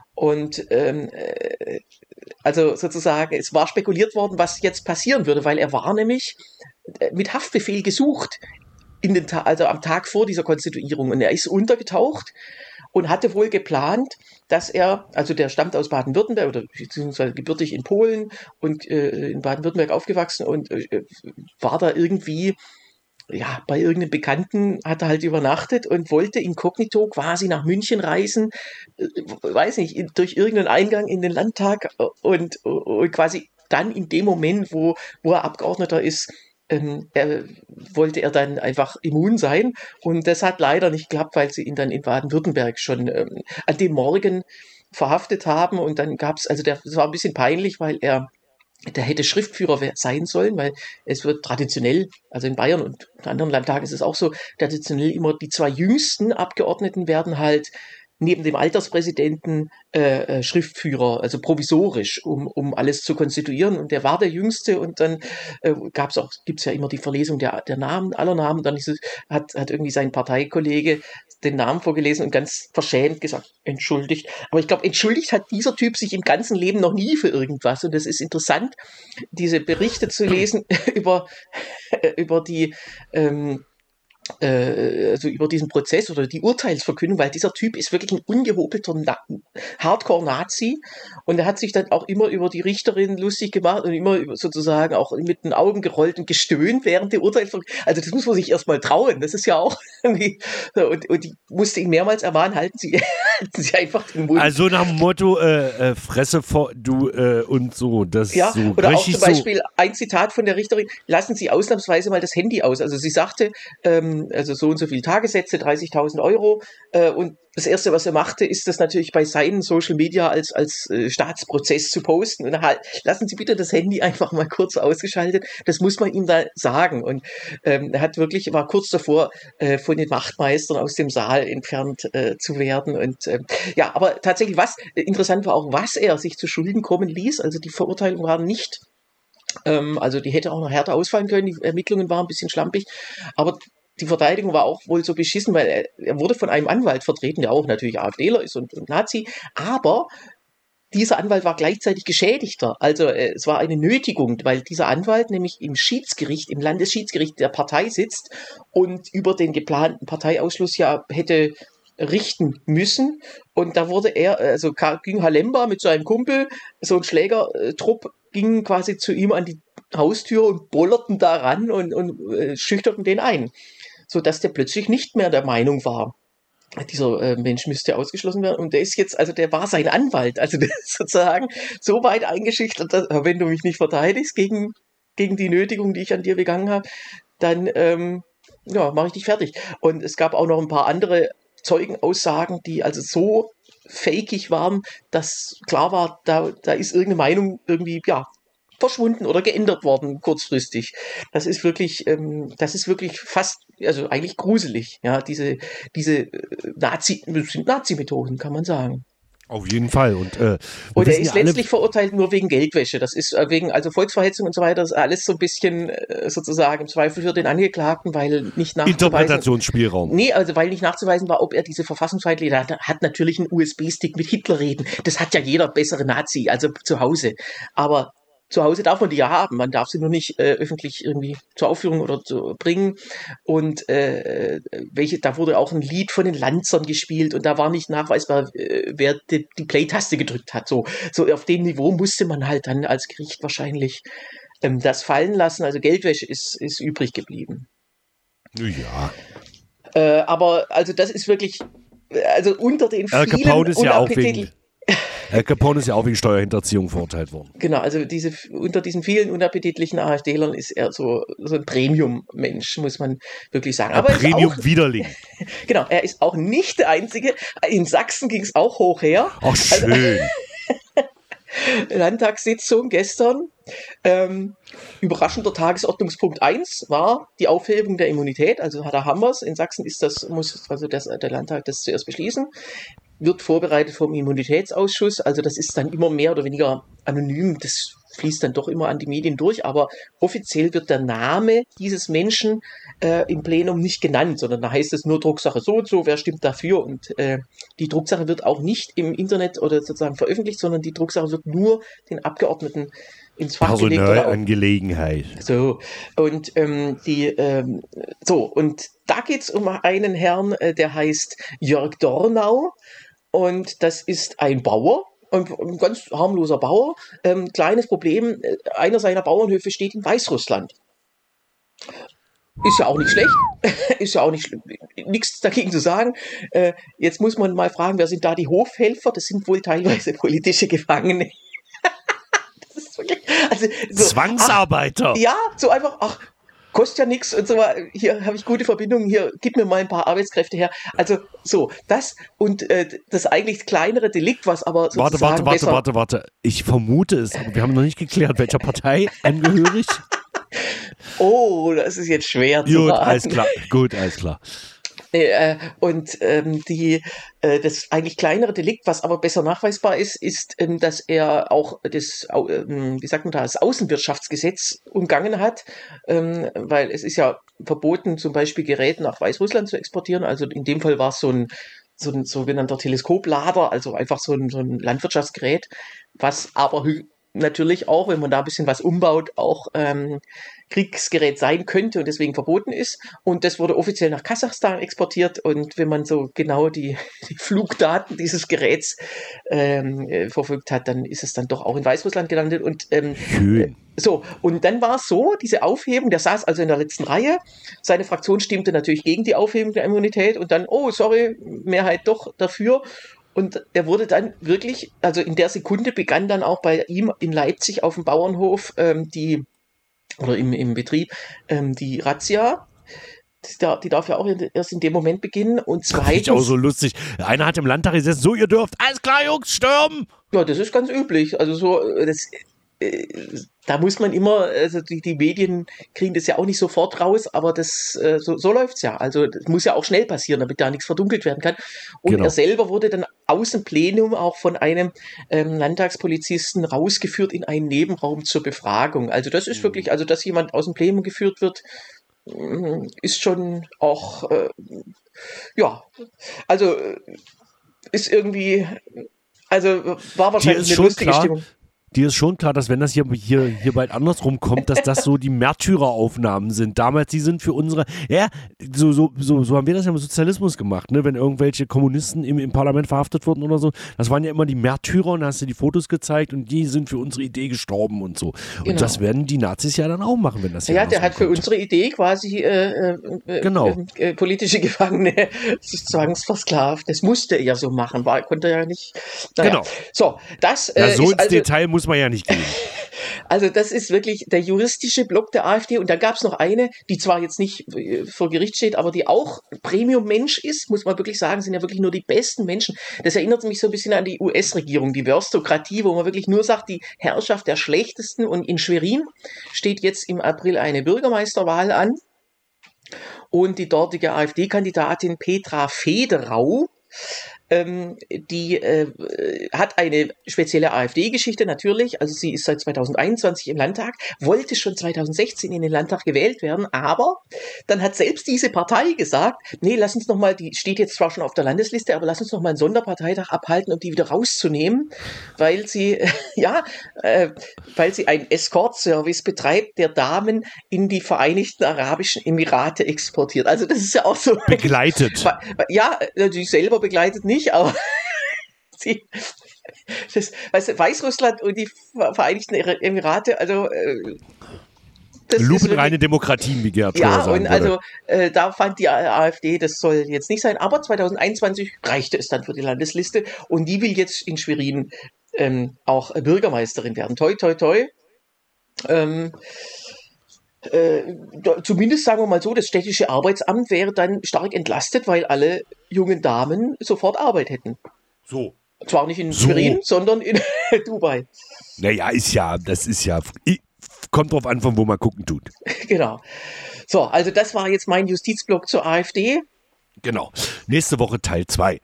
Und ähm, äh, also sozusagen, es war spekuliert worden, was jetzt passieren würde, weil er war nämlich äh, mit Haftbefehl gesucht, in den Ta- also am Tag vor dieser Konstituierung. Und er ist untergetaucht und hatte wohl geplant, dass er, also der stammt aus Baden-Württemberg oder beziehungsweise gebürtig in Polen und äh, in Baden-Württemberg aufgewachsen und äh, war da irgendwie, ja, bei irgendeinem Bekannten, hat er halt übernachtet und wollte inkognito quasi nach München reisen, äh, weiß nicht, in, durch irgendeinen Eingang in den Landtag und, und quasi dann in dem Moment, wo, wo er Abgeordneter ist, ähm, er, wollte er dann einfach immun sein. Und das hat leider nicht geklappt, weil sie ihn dann in Baden-Württemberg schon ähm, an dem Morgen verhaftet haben. Und dann gab es, also der, das war ein bisschen peinlich, weil er, der hätte Schriftführer sein sollen, weil es wird traditionell, also in Bayern und in anderen Landtagen ist es auch so, traditionell immer die zwei jüngsten Abgeordneten werden halt neben dem Alterspräsidenten äh, Schriftführer, also provisorisch, um, um alles zu konstituieren. Und der war der Jüngste und dann äh, gab's auch, gibt's ja immer die Verlesung der, der Namen, aller Namen. Dann ist es, hat, hat irgendwie sein Parteikollege den Namen vorgelesen und ganz verschämt gesagt, entschuldigt. Aber ich glaube, entschuldigt hat dieser Typ sich im ganzen Leben noch nie für irgendwas. Und das ist interessant, diese Berichte zu lesen über, über die, ähm, äh, also über diesen Prozess oder die Urteilsverkündung, weil dieser Typ ist wirklich ein ungehobelter Na- Hardcore-Nazi und er hat sich dann auch immer über die Richterin lustig gemacht und immer über, sozusagen auch mit den Augen gerollt und gestöhnt während der Urteilsverkündung. Also das muss man sich erstmal trauen, das ist ja auch irgendwie, und, und die musste ihn mehrmals ermahnen, halten Sie, halten Sie einfach den Mund. Also nach dem Motto, äh, äh, Fresse vor, du äh, und so, das Ja, so oder auch richtig zum Beispiel so ein Zitat von der Richterin, lassen Sie ausnahmsweise mal das Handy aus. Also sie sagte, ähm, also so und so viele Tagessätze, dreißigtausend Euro. Äh, und das Erste, was er machte, ist das natürlich bei seinen Social Media als, als äh, Staatsprozess zu posten. Und halt, lassen Sie bitte das Handy einfach mal kurz ausgeschaltet. Das muss man ihm da sagen. Und ähm, er hat wirklich, war kurz davor, äh, von den Wachtmeistern aus dem Saal entfernt äh, zu werden. Und ähm, ja, aber tatsächlich, was äh, interessant war auch, was er sich zu Schulden kommen ließ. Also die Verurteilung war nicht, ähm, also die hätte auch noch härter ausfallen können. Die Ermittlungen waren ein bisschen schlampig. Aber die Verteidigung war auch wohl so beschissen, weil er, er wurde von einem Anwalt vertreten, der auch natürlich AfDler ist und, und Nazi, aber dieser Anwalt war gleichzeitig Geschädigter. Also äh, es war eine Nötigung, weil dieser Anwalt nämlich im Schiedsgericht, im Landesschiedsgericht der Partei sitzt und über den geplanten Parteiausschluss ja hätte richten müssen. Und da wurde er, also ging Halemba mit seinem Kumpel, so ein Schlägertrupp, ging quasi zu ihm an die Haustür und bollerten da ran und, und äh, schüchterten den ein, sodass der plötzlich nicht mehr der Meinung war, dieser äh, Mensch müsste ausgeschlossen werden. Und der ist jetzt, also der war sein Anwalt, also der ist sozusagen so weit eingeschüchtert, dass, wenn du mich nicht verteidigst gegen, gegen die Nötigung, die ich an dir begangen habe, dann ähm, ja, mache ich dich fertig. Und es gab auch noch ein paar andere Zeugenaussagen, die also so fakig waren, dass klar war, da, da ist irgendeine Meinung irgendwie, ja, verschwunden oder geändert worden kurzfristig. Das ist wirklich, ähm, das ist wirklich fast, also eigentlich gruselig, ja, diese, diese Nazi, sind Nazi-Methoden, kann man sagen. Auf jeden Fall. Und, äh, und er ist ja letztlich verurteilt nur wegen Geldwäsche. Das ist äh, wegen, also Volksverhetzung und so weiter, das ist alles so ein bisschen äh, sozusagen im Zweifel für den Angeklagten, weil nicht nachzuweisen. Interpretationsspielraum. Nee, also weil nicht nachzuweisen war, ob er diese verfassungsfeindliche, hat, hat natürlich einen U S B-Stick mit Hitler-Reden. Das hat ja jeder bessere Nazi, also zu Hause. Aber zu Hause darf man die ja haben, man darf sie nur nicht äh, öffentlich irgendwie zur Aufführung oder zu bringen. Und äh, welche, da wurde auch ein Lied von den Lanzern gespielt und da war nicht nachweisbar, äh, wer die, die Play-Taste gedrückt hat. So, so auf dem Niveau musste man halt dann als Gericht wahrscheinlich ähm, das fallen lassen. Also Geldwäsche ist, ist übrig geblieben. Ja. Äh, aber also das ist wirklich, also unter den vielen Al Capone ist ja auch wegen Al Capone ist ja auch wegen Steuerhinterziehung verurteilt worden. Genau, also diese, unter diesen vielen unappetitlichen AfDlern ist er so, so ein Premium-Mensch, muss man wirklich sagen. Aber Premium-Widerling. Genau, er ist auch nicht der Einzige. In Sachsen ging es auch hoch her. Ach, schön. Also, Landtagssitzung gestern. Ähm, überraschender Tagesordnungspunkt eins war die Aufhebung der Immunität. Also da haben wir es. In Sachsen ist das, muss also das, der Landtag das zuerst beschließen. Wird vorbereitet vom Immunitätsausschuss. Also das ist dann immer mehr oder weniger anonym. Das fließt dann doch immer an die Medien durch. Aber offiziell wird der Name dieses Menschen äh, im Plenum nicht genannt, sondern da heißt es nur Drucksache so und so. Wer stimmt dafür? Und äh, die Drucksache wird auch nicht im Internet oder sozusagen veröffentlicht, sondern die Drucksache wird nur den Abgeordneten ins Fach gelegt. Personalangelegenheit. So, und ähm, die, ähm, so, und da geht's um einen Herrn, äh, der heißt Jörg Dornau, und das ist ein Bauer, ein, ein ganz harmloser Bauer. Ähm, kleines Problem, äh, einer seiner Bauernhöfe steht in Weißrussland. Ist ja auch nicht schlecht, ist ja auch nicht nichts dagegen zu sagen. Äh, jetzt muss man mal fragen, wer sind da die Hofhelfer? Das sind wohl teilweise politische Gefangene. Also, so, Zwangsarbeiter. Ach, ja, so einfach, ach, kostet ja nichts und so, hier habe ich gute Verbindungen, hier, gib mir mal ein paar Arbeitskräfte her. Also so, das und äh, das eigentlich kleinere Delikt, was aber sozusagen Warte, warte, warte, warte, warte. Ich vermute es, aber wir haben noch nicht geklärt, welcher Partei angehörig. Oh, das ist jetzt schwer zu Gut, raten. alles klar, gut, alles klar. Äh, und ähm, die, äh, das eigentlich kleinere Delikt, was aber besser nachweisbar ist, ist, ähm, dass er auch das, ähm, wie sagt man da, das Außenwirtschaftsgesetz umgangen hat, ähm, weil es ist ja verboten, zum Beispiel Geräte nach Weißrussland zu exportieren. Also in dem Fall war es so ein, so ein sogenannter Teleskoplader, also einfach so ein, so ein Landwirtschaftsgerät, was aber natürlich auch, wenn man da ein bisschen was umbaut, auch ähm, Kriegsgerät sein könnte und deswegen verboten ist. Und das wurde offiziell nach Kasachstan exportiert. Und wenn man so genau die, die Flugdaten dieses Geräts ähm, äh, verfolgt hat, dann ist es dann doch auch in Weißrussland gelandet. Und ähm, Schön. So, und dann war es so, diese Aufhebung, der saß also in der letzten Reihe, seine Fraktion stimmte natürlich gegen die Aufhebung der Immunität und dann, oh, sorry, Mehrheit doch dafür. Und er wurde dann wirklich, also in der Sekunde begann dann auch bei ihm in Leipzig auf dem Bauernhof ähm, die, oder im, im Betrieb, ähm, die Razzia. Die, die darf ja auch in, erst in dem Moment beginnen. Und zweitens. Das ist auch so lustig. Einer hat im Landtag gesessen, so, ihr dürft, alles klar, Jungs, stürmen! Ja, das ist ganz üblich. Also so, das, äh, da muss man immer, also die, die Medien kriegen das ja auch nicht sofort raus, aber das, äh, so, so läuft's ja. Also das muss ja auch schnell passieren, damit da nichts verdunkelt werden kann. Und Genau. Er selber wurde dann aus dem Plenum auch von einem ähm, Landtagspolizisten rausgeführt in einen Nebenraum zur Befragung. Also das ist mhm. wirklich, also dass jemand aus dem Plenum geführt wird, ist schon auch, äh, ja, also ist irgendwie, also war wahrscheinlich eine lustige klar. Stimmung. Dir ist schon klar, dass wenn das hier, hier, hier bald andersrum kommt, dass das so die Märtyreraufnahmen sind. Damals, die sind für unsere, ja, so, so, so, so haben wir das ja im Sozialismus gemacht, ne? Wenn irgendwelche Kommunisten im, im Parlament verhaftet wurden oder so, das waren ja immer die Märtyrer und da hast du die Fotos gezeigt und die sind für unsere Idee gestorben und so. Und Genau. das werden die Nazis ja dann auch machen, wenn das hier Ja, der hat für kommt. unsere Idee quasi äh, äh, Genau. äh, äh, politische Gefangene zwangsversklavt. Das musste er so machen, war, konnte er ja nicht. Naja. Genau. So, das äh, Ja, so ist ins also, Detail muss man ja nicht gehen. Also das ist wirklich der juristische Block der AfD. Und da gab es noch eine, die zwar jetzt nicht äh, vor Gericht steht, aber die auch Premium-Mensch ist, muss man wirklich sagen, sind ja wirklich nur die besten Menschen. Das erinnert mich so ein bisschen an die U S-Regierung, die Wörstokratie, wo man wirklich nur sagt, die Herrschaft der Schlechtesten. Und in Schwerin steht jetzt im April eine Bürgermeisterwahl an. Und die dortige AfD-Kandidatin Petra Federau, Ähm, die äh, hat eine spezielle AfD-Geschichte natürlich, also sie ist seit zweitausendeinundzwanzig im Landtag, wollte schon zweitausendsechzehn in den Landtag gewählt werden, aber dann hat selbst diese Partei gesagt, nee, lass uns nochmal, die steht jetzt zwar schon auf der Landesliste, aber lass uns nochmal einen Sonderparteitag abhalten, um die wieder rauszunehmen, weil sie, äh, ja, äh, weil sie einen Escort-Service betreibt, der Damen in die Vereinigten Arabischen Emirate exportiert. Also das ist ja auch so. Begleitet. Ja, sie selber begleitet nicht, aber sie, das, weißt du, Weißrussland und die Vereinigten Emirate, also äh, das lupenreine Demokratien, wie Gerhard Schröder ja, sagen und würde. also äh, da fand die AfD, das soll jetzt nicht sein, aber zweitausendeinundzwanzig reichte es dann für die Landesliste und die will jetzt in Schwerin ähm, auch Bürgermeisterin werden. Toi, toi, toi. Ähm, Äh, da, zumindest sagen wir mal so, das städtische Arbeitsamt wäre dann stark entlastet, weil alle jungen Damen sofort Arbeit hätten. So. Zwar nicht in So. Schwerin, sondern in Dubai. Naja, ist ja, das ist ja, kommt drauf an, von wo man gucken tut. Genau. So, also das war jetzt mein Justizblock zur AfD. Genau. Nächste Woche Teil zwei.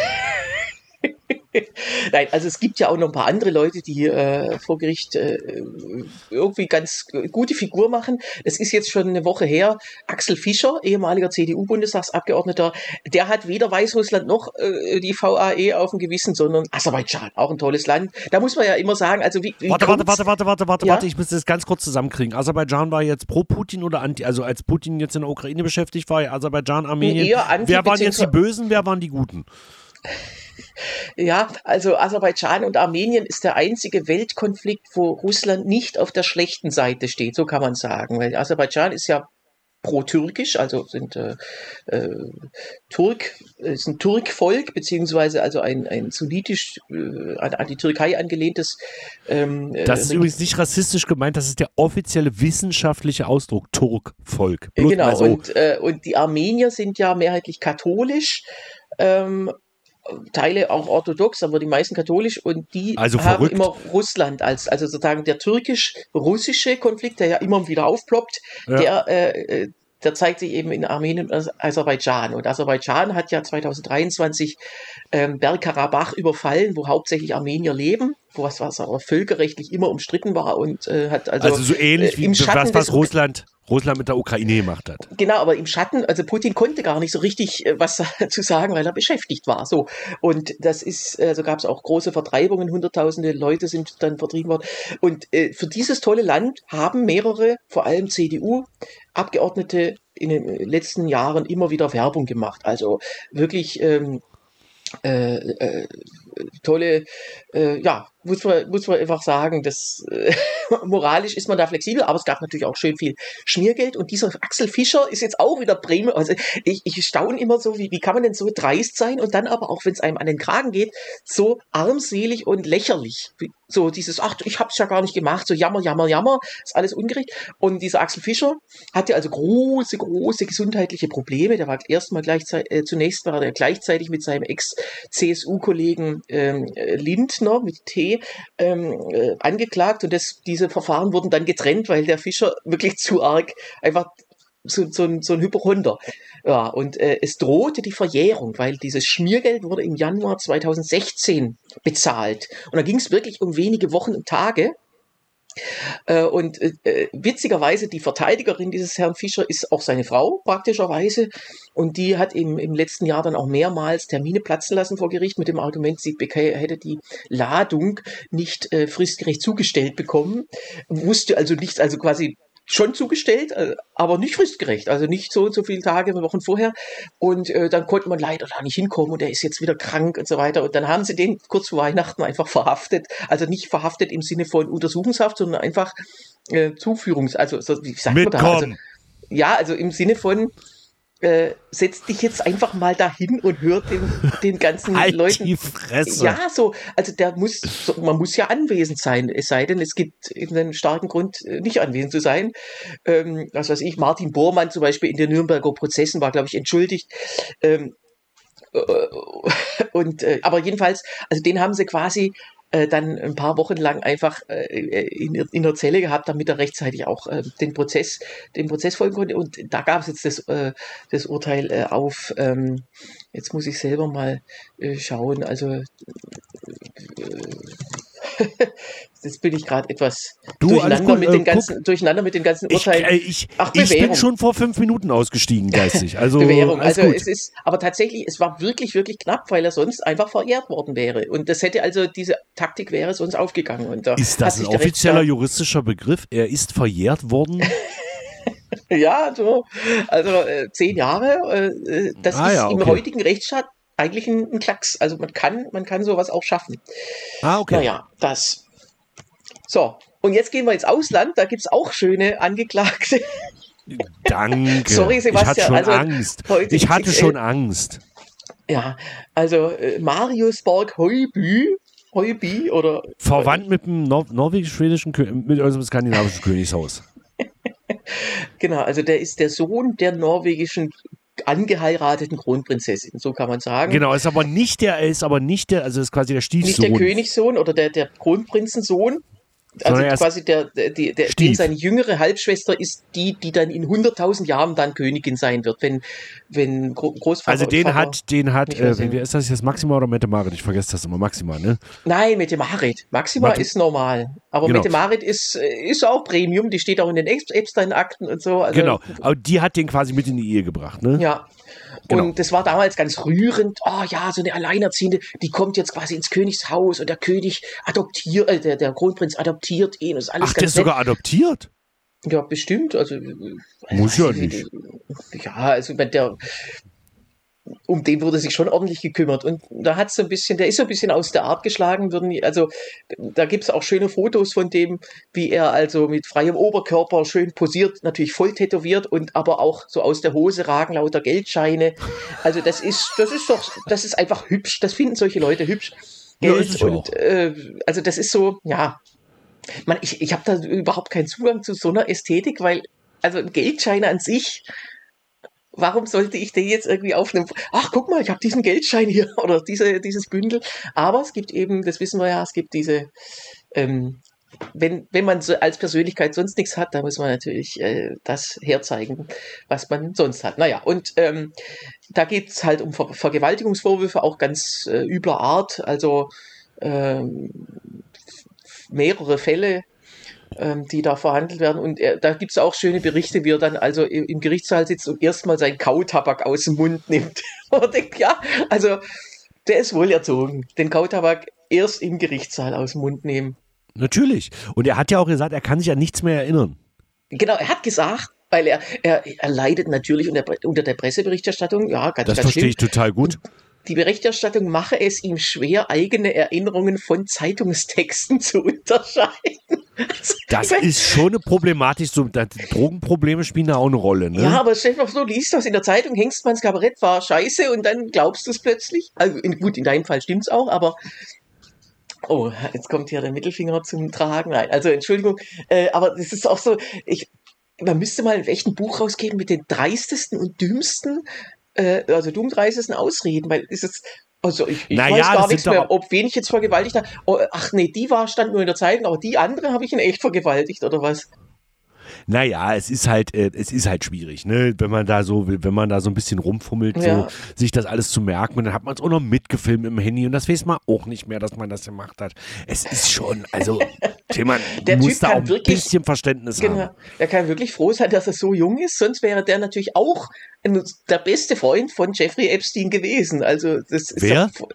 Nein, also es gibt ja auch noch ein paar andere Leute, die äh, vor Gericht äh, irgendwie ganz gute Figur machen. Das ist jetzt schon eine Woche her. Axel Fischer, ehemaliger C D U-Bundestagsabgeordneter, der hat weder Weißrussland noch äh, die V A E auf dem Gewissen, sondern Aserbaidschan, auch ein tolles Land. Da muss man ja immer sagen, also wie, wie Warte, warte, warte, warte, warte, warte, ja? warte, ich muss das ganz kurz zusammenkriegen. Aserbaidschan war jetzt pro Putin oder anti, also als Putin jetzt in der Ukraine beschäftigt war, Aserbaidschan, Armenien. Eher anti, wer waren jetzt die Bösen, wer waren die Guten? Ja, also Aserbaidschan und Armenien ist der einzige Weltkonflikt, wo Russland nicht auf der schlechten Seite steht, so kann man sagen. Weil Aserbaidschan ist ja pro-türkisch, also sind äh, äh, Turk, ist ein Turkvolk, beziehungsweise also ein, ein sunnitisch äh, an, an die Türkei angelehntes. Ähm, Das ist äh, übrigens nicht rassistisch gemeint, das ist der offizielle wissenschaftliche Ausdruck, Turkvolk. Bloß genau, mal so. und, äh, und die Armenier sind ja mehrheitlich katholisch, ähm, Teile auch orthodox, aber die meisten katholisch und die Also haben verrückt. immer Russland als, also sozusagen der türkisch-russische Konflikt, der ja immer wieder aufploppt, Ja. der, äh, der zeigt sich eben in Armenien und Aserbaidschan. Und Aserbaidschan hat ja zweitausenddreiundzwanzig ähm, Bergkarabach überfallen, wo hauptsächlich Armenier leben, wo was, was aber völkerrechtlich immer umstritten war und äh, hat also, also so ähnlich äh, wie im was, Schatten was des, Russland, Russland mit der Ukraine gemacht hat. Genau, aber im Schatten, also Putin konnte gar nicht so richtig äh, was zu sagen, weil er beschäftigt war. So. Und das ist, also gab es auch große Vertreibungen, hunderttausende Leute sind dann vertrieben worden. Und äh, für dieses tolle Land haben mehrere, vor allem C D U-Abgeordnete in den letzten Jahren immer wieder Werbung gemacht. Also wirklich ähm, äh, äh, tolle, äh, ja, muss man, muss man einfach sagen, dass äh, moralisch ist man da flexibel, aber es gab natürlich auch schön viel Schmiergeld und dieser Axel Fischer ist jetzt auch wieder Premium. Also ich, ich staune immer so, wie, wie kann man denn so dreist sein und dann aber auch, wenn es einem an den Kragen geht, so armselig und lächerlich. So dieses, ach, ich hab's ja gar nicht gemacht, so jammer, jammer, jammer, ist alles ungerecht. Und dieser Axel Fischer hatte also große, große gesundheitliche Probleme. Der war erstmal gleichzeitig, äh, zunächst war er gleichzeitig mit seinem Ex-C S U-Kollegen ähm, Lindner mit T ähm, äh, angeklagt und das, diese Verfahren wurden dann getrennt, weil der Fischer wirklich zu arg einfach so, so, ein, so ein Hypochonder. Ja, und äh, es drohte die Verjährung, weil dieses Schmiergeld wurde im Januar zweitausendsechzehn bezahlt. Und da ging es wirklich um wenige Wochen und Tage. Äh, und äh, witzigerweise, die Verteidigerin dieses Herrn Fischer ist auch seine Frau, praktischerweise. Und die hat im, im letzten Jahr dann auch mehrmals Termine platzen lassen vor Gericht mit dem Argument, sie bekä- hätte die Ladung nicht äh, fristgerecht zugestellt bekommen. Wusste also nichts, also quasi schon zugestellt, aber nicht fristgerecht, also nicht so und so viele Tage, Wochen vorher. Und äh, dann konnte man leider da nicht hinkommen und er ist jetzt wieder krank und so weiter. Und dann haben sie den kurz vor Weihnachten einfach verhaftet. Also nicht verhaftet im Sinne von Untersuchungshaft, sondern einfach äh, Zuführungs-, also so, wie sagt man da? Also, ja, also im Sinne von Äh, setz dich jetzt einfach mal dahin und hör den, den ganzen halt Leuten. Die Fresse. Ja, so, also der muss, so, man muss ja anwesend sein, es sei denn, es gibt einen starken Grund, nicht anwesend zu sein. Ähm, was weiß ich, Martin Bormann zum Beispiel in den Nürnberger Prozessen war, glaube ich, entschuldigt. Ähm, äh, und, äh, aber jedenfalls, also den haben sie quasi Äh, dann ein paar Wochen lang einfach äh, in, in der Zelle gehabt, damit er rechtzeitig auch äh, den Prozess, den Prozess folgen konnte. Und da gab es jetzt das, äh, das Urteil äh, auf, ähm, jetzt muss ich selber mal äh, schauen, also äh, jetzt bin ich gerade etwas du, durcheinander, gut, mit äh, den ganzen, durcheinander mit den ganzen Urteilen. Ich, äh, ich, Ach, ich bin schon vor fünf Minuten ausgestiegen, geistig. Also, Bewährung. Also gut. es ist, aber tatsächlich, es war wirklich, wirklich knapp, weil er sonst einfach verehrt worden wäre. Und das hätte also, diese Taktik wäre sonst aufgegangen. Und da ist das ein offizieller juristischer Begriff? Er ist verjährt worden? Ja, so, also äh, zehn Jahre, äh, das ah, ist ja, okay. im heutigen Rechtsstaat eigentlich ein, ein Klacks. Also man kann, man kann sowas auch schaffen. Ah, okay. Naja, das. So, und jetzt gehen wir ins Ausland, da gibt es auch schöne Angeklagte. Danke. Sorry, Sebastian. Ich hatte schon also, Angst. Ich hatte schon äh, Angst. Ja, also äh, Marius Borg-Høiby, Høiby oder... Verwandt mit dem Nor- norwegisch-schwedischen, mit unserem skandinavischen Königshaus. Genau, also der ist der Sohn der norwegischen angeheirateten Kronprinzessin, so kann man sagen. Genau, ist aber nicht der, ist aber nicht der, also ist quasi der Stiefsohn. Nicht der Königssohn oder der, der Kronprinzensohn. Also quasi der, der, der, der den seine jüngere Halbschwester ist die, die dann in hunderttausend Jahren dann Königin sein wird, wenn, wenn Großvater. Also den Vater hat, den hat, äh, wer ist das jetzt, Maxima oder Mette Marit? Ich vergesse das immer, Maxima, ne? Nein, Mette Marit. Maxima Mette, ist normal. Aber genau. Mette Marit ist, ist auch Premium, die steht auch in den Epstein-Akten und so. Also, genau, aber die hat den quasi mit in die Ehe gebracht, ne? Ja. Genau. Und das war damals ganz rührend. Oh ja, so eine Alleinerziehende, die kommt jetzt quasi ins Königshaus und der König adoptiert, äh, der, der Kronprinz adoptiert ihn. Und ist alles Ach, ganz der ist sogar adoptiert? Ja, bestimmt. Also, muss ja nicht. Ja, also der, um den wurde sich schon ordentlich gekümmert. Und da hat so ein bisschen, der ist so ein bisschen aus der Art geschlagen. Würden, also da gibt es auch schöne Fotos von dem, wie er also mit freiem Oberkörper schön posiert, natürlich voll tätowiert und aber auch so aus der Hose ragen lauter Geldscheine. Also das ist, das ist doch, das ist einfach hübsch. Das finden solche Leute hübsch. Geld ja, und äh, also das ist so, ja. Man, ich ich habe da überhaupt keinen Zugang zu so einer Ästhetik, weil also Geldscheine an sich. Warum sollte ich den jetzt irgendwie auf einem, ach guck mal, ich habe diesen Geldschein hier oder diese, dieses Bündel. Aber es gibt eben, das wissen wir ja, es gibt diese ähm, wenn, wenn man so als Persönlichkeit sonst nichts hat, da muss man natürlich äh, das herzeigen, was man sonst hat. Naja, und ähm, da geht es halt um Ver- Vergewaltigungsvorwürfe, auch ganz äh, übler Art, also ähm, mehrere Fälle, ähm, die da verhandelt werden. Und er, da gibt es auch schöne Berichte, wie er dann also im, im Gerichtssaal sitzt und erstmal seinen Kautabak aus dem Mund nimmt. Und man denkt, ja, also der ist wohl erzogen, den Kautabak erst im Gerichtssaal aus dem Mund nehmen. Natürlich. Und er hat ja auch gesagt, er kann sich an nichts mehr erinnern. Genau, er hat gesagt, weil er, er, er leidet natürlich unter, unter der Presseberichterstattung, ja, ganz, Das ganz verstehe schlimm. ich total gut. Die Berichterstattung mache es ihm schwer, eigene Erinnerungen von Zeitungstexten zu unterscheiden. Also, Das ich mein, ist schon eine Problematik. So, das- Drogenprobleme spielen da auch eine Rolle. Ne? ja, aber stell dir mal vor, du liest das in der Zeitung, hängst mal ins Kabarett, war scheiße und dann glaubst du es plötzlich. Also in, gut, in deinem Fall stimmt's auch, aber oh, jetzt kommt hier der Mittelfinger zum Tragen. Nein, also Entschuldigung, äh, aber das ist auch so, ich, man müsste mal echt ein Buch rausgeben mit den dreistesten und dümmsten, äh, also dummdreistesten Ausreden, weil es ist, also ich, ich Naja, weiß das gar sind nichts doch- mehr, ob wen ich jetzt vergewaltigt habe. Oh, ach nee, die war, stand nur in der Zeitung, aber die andere habe ich in echt vergewaltigt oder was? Naja, es ist halt, äh, es ist halt schwierig, ne? Wenn man da so, wenn man da so ein bisschen rumfummelt, Ja. so, sich das alles zu merken und dann hat man es auch noch mitgefilmt im Handy und das weiß man auch nicht mehr, dass man das gemacht hat. Es ist schon, also, Tillmann, Der muss Typ da kann auch ein wirklich- bisschen Verständnis Genau. haben. Er kann wirklich froh sein, dass er so jung ist, sonst wäre der natürlich auch ein, der beste Freund von Jeffrey Epstein gewesen. Also das ist Wer? doch-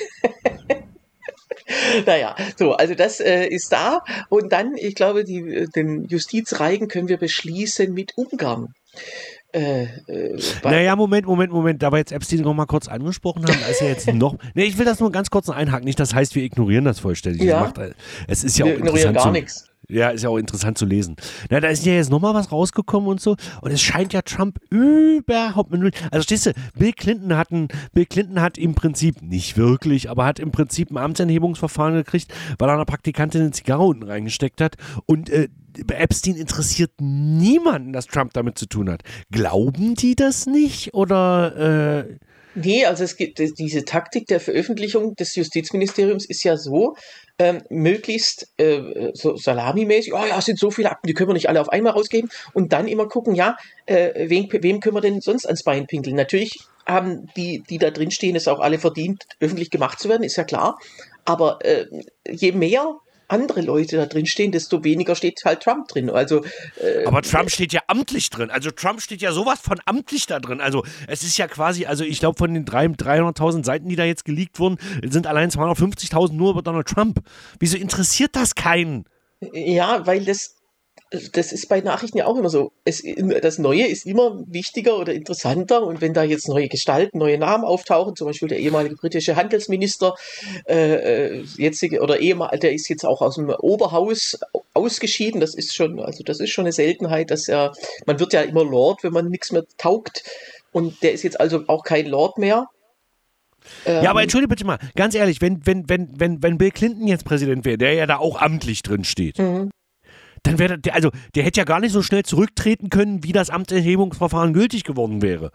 Naja, so, also das äh, ist da. Und dann, ich glaube, die, äh, den Justizreigen können wir beschließen mit Ungarn. Äh, äh, bei- Naja, Moment, Moment, Moment, da wir jetzt Epstein noch mal kurz angesprochen haben, da ist ja jetzt noch, ne, ich will das nur ganz kurz einhaken, nicht, das heißt, wir ignorieren das vollständig. Ja. Das macht, es ist ja wir auch ignorieren interessant gar zu, nichts. Ja, ist ja auch interessant zu lesen. Na, da ist ja jetzt nochmal was rausgekommen und so. Und es scheint ja Trump überhaupt mit null. Also stehst du, Bill Clinton hat ein, Bill Clinton hat im Prinzip, nicht wirklich, aber hat im Prinzip ein Amtsenthebungsverfahren gekriegt, weil er einer Praktikantin eine Zigarre unten reingesteckt hat. Und äh, bei Epstein interessiert niemanden, dass Trump damit zu tun hat. Glauben die das nicht? Oder äh, Nee, also es gibt diese Taktik der Veröffentlichung des Justizministeriums ist ja so, ähm, möglichst äh, so salamimäßig, oh ja, es sind so viele Akten, die können wir nicht alle auf einmal rausgeben und dann immer gucken, ja, äh, wen, wem können wir denn sonst ans Bein pinkeln? Natürlich haben die, die da drin stehen, es auch alle verdient, öffentlich gemacht zu werden, ist ja klar, aber äh, je mehr andere Leute da drin stehen, desto weniger steht halt Trump drin. Also Aber Trump steht ja amtlich drin. Also Trump steht ja sowas von amtlich da drin. Also es ist ja quasi, also ich glaube von den drei- dreihunderttausend Seiten, die da jetzt geleakt wurden, sind allein zweihundertfünfzigtausend nur über Donald Trump. Wieso interessiert das keinen? ja, weil das, das ist bei Nachrichten ja auch immer so. Es, das Neue ist immer wichtiger oder interessanter und wenn da jetzt neue Gestalten, neue Namen auftauchen, zum Beispiel der ehemalige britische Handelsminister, äh, jetzige oder ehemalige, der ist jetzt auch aus dem Oberhaus ausgeschieden. Das ist schon, also das ist schon eine Seltenheit, dass er, man wird ja immer Lord, wenn man nichts mehr taugt und der ist jetzt also auch kein Lord mehr. Ja, aber entschuldige bitte mal, ganz ehrlich, wenn, wenn, wenn, wenn, wenn Bill Clinton jetzt Präsident wäre, der ja da auch amtlich drin steht, Mhm. dann wäre der, also der hätte ja gar nicht so schnell zurücktreten können, wie das Amtsenthebungsverfahren gültig geworden wäre.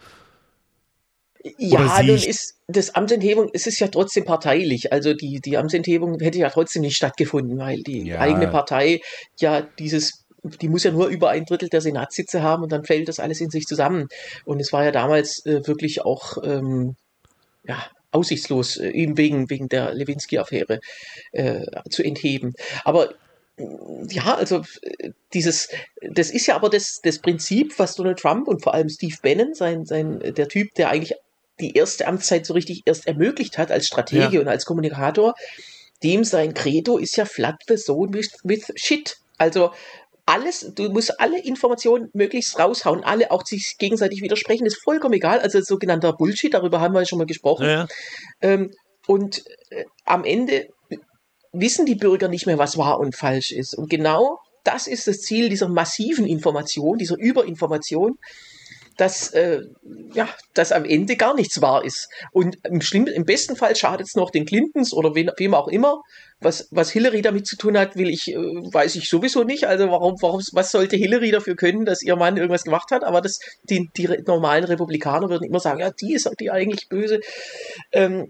Ja, sie- nun ist das Amtsenthebung, es ist ja trotzdem parteilich. Also die, die Amtsenthebung hätte ja trotzdem nicht stattgefunden, weil die Ja. eigene Partei ja dieses, die muss ja nur über ein Drittel der Senatssitze haben und dann fällt das alles in sich zusammen. Und es war ja damals äh, wirklich auch ähm, ja, aussichtslos, äh, eben wegen, wegen der Lewinsky-Affäre äh, zu entheben. Aber ja, also äh, dieses, das ist ja aber das, das Prinzip, was Donald Trump und vor allem Steve Bannon, sein, sein, der Typ, der eigentlich die erste Amtszeit so richtig erst ermöglicht hat als Stratege Ja. und als Kommunikator, dem sein Credo ist ja flood the zone with, with shit. Also alles, du musst alle Informationen möglichst raushauen, alle auch sich gegenseitig widersprechen, ist vollkommen egal. Also sogenannter Bullshit, darüber haben wir ja schon mal gesprochen. Ja. Ähm, und äh, am Ende wissen die Bürger nicht mehr, was wahr und falsch ist. Und genau das ist das Ziel dieser massiven Information, dieser Überinformation, dass, äh, ja, dass am Ende gar nichts wahr ist. Und im, schlimm, im besten Fall schadet es noch den Clintons oder wen, wem auch immer. Was, was Hillary damit zu tun hat, will ich, äh, weiß ich sowieso nicht. Also warum, warum, was sollte Hillary dafür können, dass ihr Mann irgendwas gemacht hat? Aber das, die, die normalen Republikaner würden immer sagen, ja, die ist die eigentlich böse. Ähm,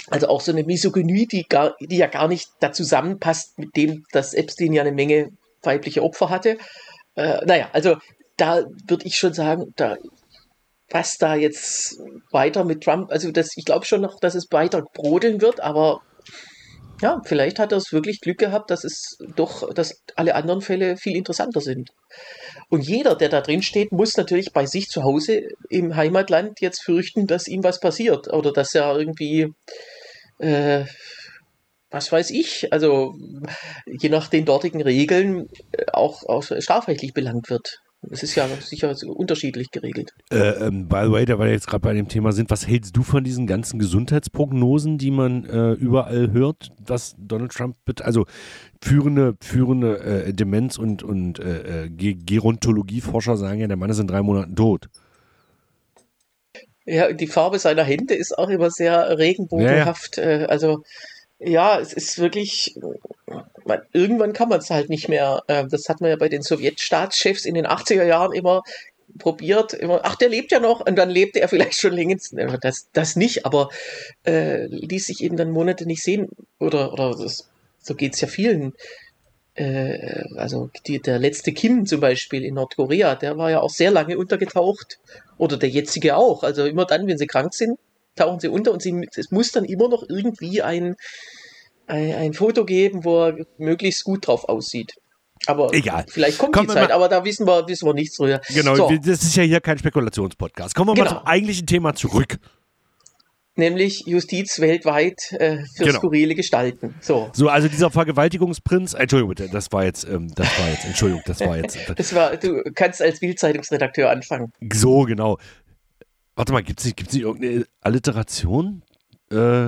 Also auch so eine Misogynie, die, gar, die ja gar nicht da zusammenpasst mit dem, dass Epstein ja eine Menge weibliche Opfer hatte. Äh, naja, also da würde ich schon sagen, da, was da jetzt weiter mit Trump, also das, ich glaube schon noch, dass es weiter brodeln wird, aber ja, vielleicht hat er es wirklich Glück gehabt, dass es doch, dass alle anderen Fälle viel interessanter sind. Und jeder, der da drin steht, muss natürlich bei sich zu Hause im Heimatland jetzt fürchten, dass ihm was passiert oder dass er irgendwie, äh, was weiß ich, also je nach den dortigen Regeln äh, auch, auch strafrechtlich belangt wird. Es ist ja sicher so unterschiedlich geregelt. Äh, ähm, by the way, da wir jetzt gerade bei dem Thema sind, was hältst du von diesen ganzen Gesundheitsprognosen, die man äh, überall hört, was Donald Trump, also führende, führende äh, Demenz- und, und äh, Ge- Gerontologieforscher sagen ja, der Mann ist in drei Monaten tot. Ja, die Farbe seiner Hände ist auch immer sehr regenbogenhaft. Ja, ja. Also ja, es ist wirklich, man, irgendwann kann man es halt nicht mehr. Das hat man ja bei den Sowjetstaatschefs in den achtziger Jahren immer probiert. Immer, ach, der lebt ja noch und dann lebte er vielleicht schon längst. Das, das nicht, aber äh, ließ sich eben dann Monate nicht sehen. Oder, oder das, so geht es ja vielen. Äh, also die, der letzte Kim zum Beispiel in Nordkorea, der war ja auch sehr lange untergetaucht. Oder der jetzige auch. Also immer dann, wenn sie krank sind, tauchen sie unter und sie, es muss dann immer noch irgendwie ein, ein, ein Foto geben, wo er möglichst gut drauf aussieht. Aber egal. Vielleicht kommt Kommen die Zeit, aber da wissen wir, wissen wir nichts drüber. Genau, so. Das ist ja hier kein Spekulationspodcast. Kommen wir genau. mal zum eigentlichen Thema zurück. Nämlich Justiz weltweit äh, für genau. skurrile Gestalten. So. so, also dieser Vergewaltigungsprinz, Entschuldigung bitte, das war jetzt, ähm, das war jetzt, Entschuldigung, das war jetzt. das war, du kannst als Bild-Zeitungsredakteur anfangen. So, genau. Warte mal, gibt es nicht, gibt's nicht irgendeine Alliteration äh,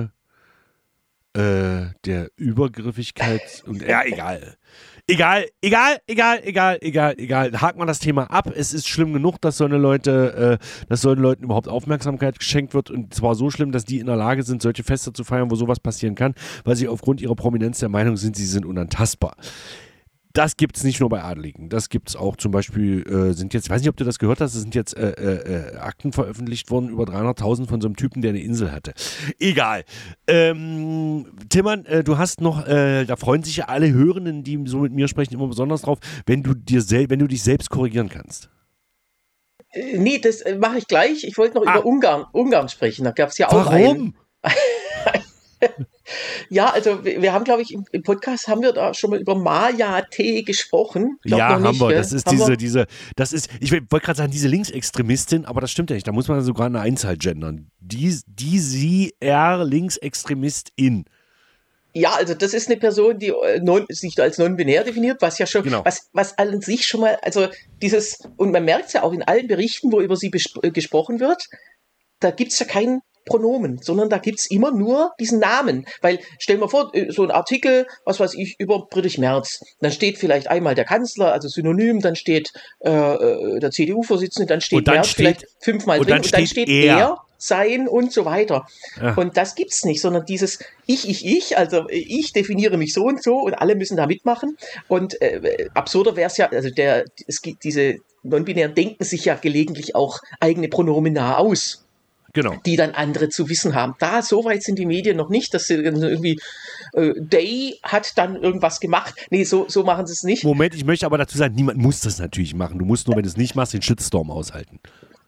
äh, der Übergriffigkeit? Und, ja, egal. Egal, egal, egal, egal, egal, egal. Hakt man das Thema ab. Es ist schlimm genug, dass so eine Leute, äh, dass solchen Leuten überhaupt Aufmerksamkeit geschenkt wird. Und zwar so schlimm, dass die in der Lage sind, solche Feste zu feiern, wo sowas passieren kann, weil sie aufgrund ihrer Prominenz der Meinung sind, sie sind unantastbar. Das gibt es nicht nur bei Adeligen. Das gibt es auch zum Beispiel, äh, sind jetzt, ich weiß nicht, ob du das gehört hast, es sind jetzt äh, äh, Akten veröffentlicht worden, über dreihunderttausend von so einem Typen, der eine Insel hatte. Egal. Ähm, Timmann, äh, du hast noch, äh, da freuen sich ja alle Hörenden, die so mit mir sprechen, immer besonders drauf, wenn du dir sel- wenn du dich selbst korrigieren kannst. Äh, nee, das äh, mache ich gleich. Ich wollte noch ah. über Ungarn, Ungarn sprechen. Da gab es ja auch Warum? einen. Ja, also wir, wir haben, glaube ich, im, im Podcast haben wir da schon mal über Maya-T gesprochen. Glaub, ja, haben nicht, wir. Gell? Das ist haben diese, wir? diese, das ist, ich wollte gerade sagen, diese Linksextremistin, aber das stimmt ja nicht. Da muss man sogar eine Einzahl gendern. Die, die, sie, er, Linksextremistin. Ja, also das ist eine Person, die non, sich als non-binär definiert, was ja schon, genau. was, was an sich schon mal, also dieses, und man merkt es ja auch in allen Berichten, wo über sie besp- äh, gesprochen wird, da gibt es ja keinen Pronomen, sondern da gibt es immer nur diesen Namen. Weil, stell dir mal vor, so ein Artikel, was weiß ich, über Friedrich Merz, dann steht vielleicht einmal der Kanzler, also Synonym, dann steht äh, der C D U-Vorsitzende, dann steht und dann Merz steht, vielleicht fünfmal und drin dann und dann steht steht er. er, sein und so weiter. Ja. Und das gibt's nicht, sondern dieses Ich, ich, ich, also ich definiere mich so und so und alle müssen da mitmachen. Und äh, absurder wäre es ja, also der, es gibt diese Non-Binären denken sich ja gelegentlich auch eigene Pronomina aus. Genau. Die dann andere zu wissen haben. Da, so weit sind die Medien noch nicht, dass sie irgendwie äh, Day hat dann irgendwas gemacht. Nee, so, so machen sie es nicht. Moment, ich möchte aber dazu sagen, niemand muss das natürlich machen. Du musst nur, wenn du es nicht machst, den Shitstorm aushalten.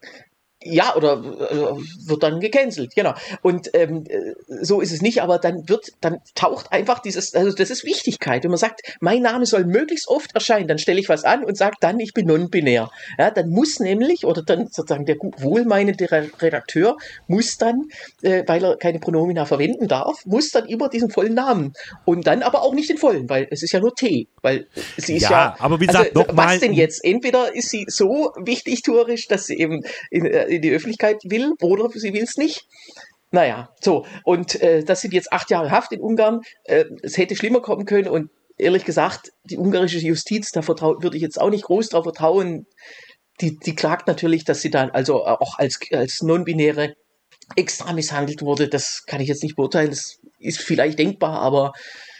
Ja, oder äh, wird dann gecancelt, genau. Und ähm, so ist es nicht, aber dann wird, dann taucht einfach dieses, also das ist Wichtigkeit. Wenn man sagt, mein Name soll möglichst oft erscheinen, dann stelle ich was an und sage dann, ich bin non-binär. Ja, dann muss nämlich, oder dann sozusagen der wohlmeinende Redakteur muss dann, äh, weil er keine Pronomina verwenden darf, muss dann immer diesen vollen Namen. Und dann aber auch nicht den vollen, weil es ist ja nur T. Weil sie ist ja, ja aber wie gesagt, also, noch mal, was denn jetzt? Entweder ist sie so wichtigtuerisch, dass sie eben in, in die Öffentlichkeit will, oder sie will es nicht. Naja, so. Und äh, das sind jetzt acht Jahre Haft in Ungarn. Äh, es hätte schlimmer kommen können und ehrlich gesagt, die ungarische Justiz, da vertraut, würde ich jetzt auch nicht groß drauf vertrauen. Die, die klagt natürlich, dass sie dann also auch als, als Non-Binäre extra misshandelt wurde. Das kann ich jetzt nicht beurteilen. Das ist vielleicht denkbar, aber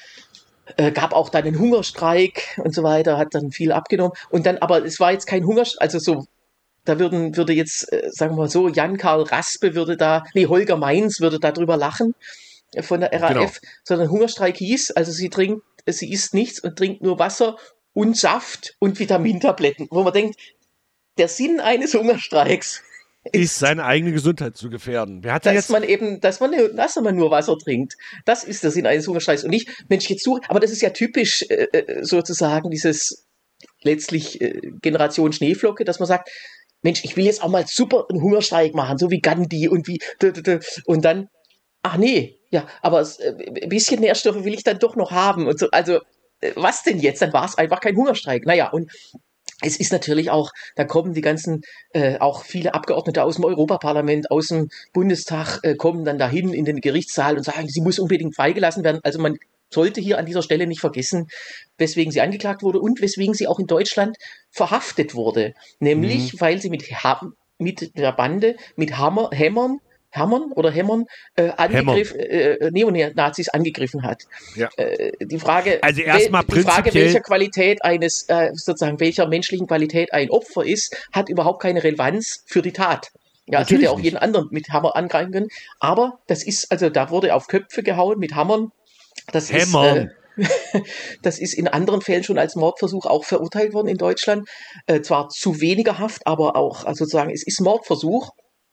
Äh, gab auch dann einen Hungerstreik und so weiter, hat dann viel abgenommen. Und dann, aber es war jetzt kein Hungerstreik, also so, da würden, würde jetzt, äh, sagen wir mal so, Jan-Karl Raspe würde da, nee, Holger Meins würde da drüber lachen. von der R A F, genau. sondern Hungerstreik hieß, also sie trinkt, sie isst nichts und trinkt nur Wasser und Saft und Vitamintabletten, wo man denkt, der Sinn eines Hungerstreiks ist, ist seine eigene Gesundheit zu gefährden. Wer hat dass jetzt man eben, dass man, dass man nur Wasser trinkt. Das ist der Sinn eines Hungerstreiks. Und nicht, Mensch, jetzt suche, aber das ist ja typisch äh, sozusagen dieses letztlich äh, Generation Schneeflocke, dass man sagt, Mensch, ich will jetzt auch mal super einen Hungerstreik machen, so wie Gandhi und wie und dann, ach nee, ja, aber äh, ein bisschen Nährstoffe will ich dann doch noch haben und so. Also äh, was denn jetzt? Dann war es einfach kein Hungerstreik. Naja, und es ist natürlich auch, da kommen die ganzen, äh, auch viele Abgeordnete aus dem Europaparlament, aus dem Bundestag, äh, kommen dann dahin in den Gerichtssaal und sagen, sie muss unbedingt freigelassen werden. Also man sollte hier an dieser Stelle nicht vergessen, weswegen sie angeklagt wurde und weswegen sie auch in Deutschland verhaftet wurde. Nämlich, mhm. weil sie mit, mit der Bande, mit Hammer, Hämmern, Hammern oder Hämmern äh, angegriff, äh, Neonazis angegriffen hat. Ja. Äh, die Frage, also erstmal die Frage, welcher Qualität eines, äh, sozusagen welcher menschlichen Qualität ein Opfer ist, hat überhaupt keine Relevanz für die Tat. Ja, es hätte ja auch jeden anderen mit Hammer angreifen können. Aber das ist, also da wurde auf Köpfe gehauen mit Hammern. Das Hämmern. ist, äh, das ist in anderen Fällen schon als Mordversuch auch verurteilt worden in Deutschland. Äh, zwar zu weniger Haft, aber auch, also sozusagen, es ist Mordversuch.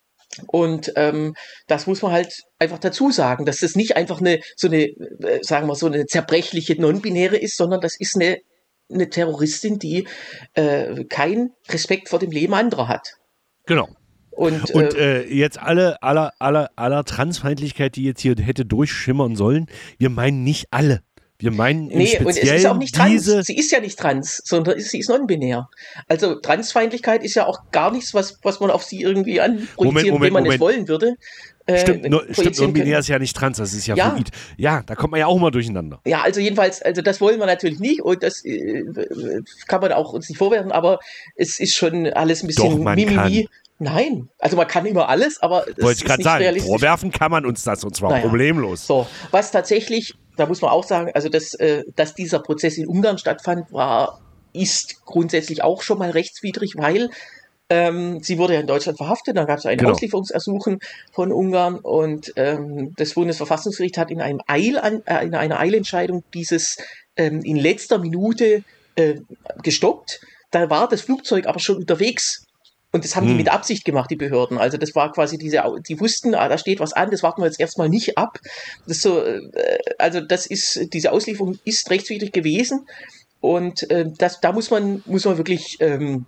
Und ähm, das muss man halt einfach dazu sagen, dass das nicht einfach eine so eine, äh, sagen wir so eine zerbrechliche Non-Binäre ist, sondern das ist eine, eine Terroristin, die äh, keinen Respekt vor dem Leben anderer hat. Genau. Und, und äh, äh, jetzt alle aller aller aller Transfeindlichkeit, die jetzt hier hätte durchschimmern sollen, wir meinen nicht alle. Wir meinen im nee, Speziellen und es ist auch nicht trans. diese... Sie ist ja nicht trans, sondern sie ist non-binär. Also Transfeindlichkeit ist ja auch gar nichts, was, was man auf sie irgendwie anprojizieren, wenn man Moment. es wollen würde. Äh, stimmt, no, stimmt non-binär ist ja nicht trans, das ist ja, ja fluid. Ja, da kommt man ja auch mal durcheinander. Ja, also jedenfalls, also das wollen wir natürlich nicht und das äh, kann man auch uns nicht vorwerfen, aber es ist schon alles ein bisschen Doch, mimimi. Kann. Nein, also man kann immer alles, aber das Wollte ich gerade sagen, vorwerfen kann man uns das und zwar naja. problemlos. So, was tatsächlich, da muss man auch sagen, also dass, äh, dass dieser Prozess in Ungarn stattfand, war, ist grundsätzlich auch schon mal rechtswidrig, weil ähm, sie wurde ja in Deutschland verhaftet, dann gab es ein genau. Auslieferungsersuchen von Ungarn und ähm, das Bundesverfassungsgericht hat in, einem Eil an, äh, in einer Eilentscheidung dieses ähm, in letzter Minute äh, gestoppt. Da war das Flugzeug aber schon unterwegs. Und das haben hm. die mit Absicht gemacht, die Behörden. Also das war quasi diese, die wussten, ah, da steht was an, das warten wir jetzt erstmal nicht ab. Das so, also das ist, diese Auslieferung ist rechtswidrig gewesen. Und äh, das, da muss man, muss man wirklich ähm,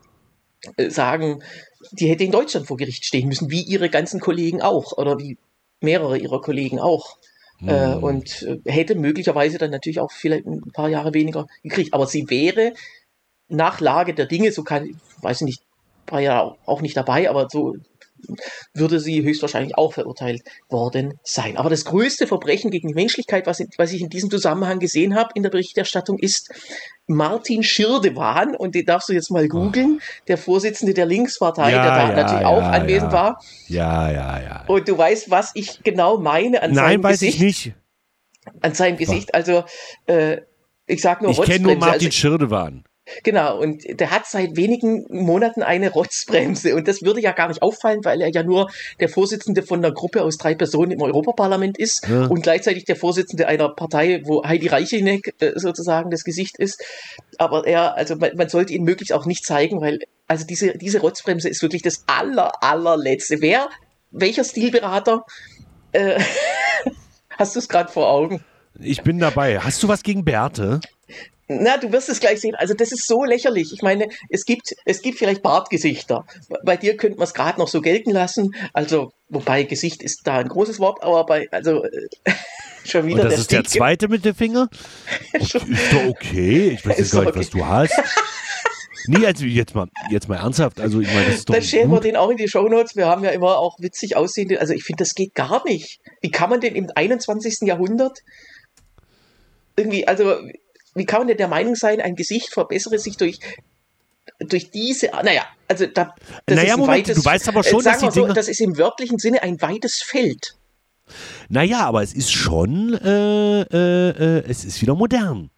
sagen, die hätte in Deutschland vor Gericht stehen müssen, wie ihre ganzen Kollegen auch, oder wie mehrere ihrer Kollegen auch. Hm. Äh, und äh, hätte möglicherweise dann natürlich auch vielleicht ein paar Jahre weniger gekriegt. Aber sie wäre nach Lage der Dinge, so kann, weiß ich nicht, war ja auch nicht dabei, aber so würde sie höchstwahrscheinlich auch verurteilt worden sein. Aber das größte Verbrechen gegen die Menschlichkeit, was, in, was ich in diesem Zusammenhang gesehen habe in der Berichterstattung, ist Martin Schirdewan, und den darfst du jetzt mal googeln, der Vorsitzende der Linkspartei, ja, der da ja, natürlich ja, auch anwesend ja. war. Ja, ja, ja. Und du weißt, was ich genau meine an Nein, seinem weiß Gesicht. Ich nicht. An seinem Gesicht, also äh, ich sag nur Ich kenne nur Martin also, Schirdewan. Genau, und der hat seit wenigen Monaten eine Rotzbremse und das würde ja gar nicht auffallen, weil er ja nur der Vorsitzende von einer Gruppe aus drei Personen im Europaparlament ist ja. und gleichzeitig der Vorsitzende einer Partei, wo Heidi Reicheneck äh, sozusagen das Gesicht ist. Aber er, also man, man sollte ihn möglichst auch nicht zeigen, weil also diese, diese Rotzbremse ist wirklich das aller, allerletzte. Wer, welcher Stilberater, äh, hast du es gerade vor Augen? Ich bin dabei. Hast du was gegen Bärte? Na, du wirst es gleich sehen. Also das ist so lächerlich. Ich meine, es gibt, es gibt vielleicht Bartgesichter. Bei dir könnte man es gerade noch so gelten lassen. Also, wobei Gesicht ist da ein großes Wort, aber bei, also äh, schon wieder. Und das der ist Stil der zweite mit dem Finger? Okay, ist doch okay. Ich weiß jetzt gar nicht, okay. was du hast. Nee, also jetzt mal, jetzt mal ernsthaft. Also ich meine, das ist doch. Dann stellen wir den auch in die Shownotes. Wir haben ja immer auch witzig aussehende. Also ich finde, das geht gar nicht. Wie kann man denn im einundzwanzigsten Jahrhundert irgendwie, also wie kann man denn der Meinung sein, ein Gesicht verbessere sich durch, durch diese, naja, also da, das naja, ist ein Moment, weites, du weißt aber schon, äh, sagen dass die wir so, Dinge... das ist im wörtlichen Sinne ein weites Feld. Naja, aber es ist schon, äh, äh, äh, es ist wieder modern.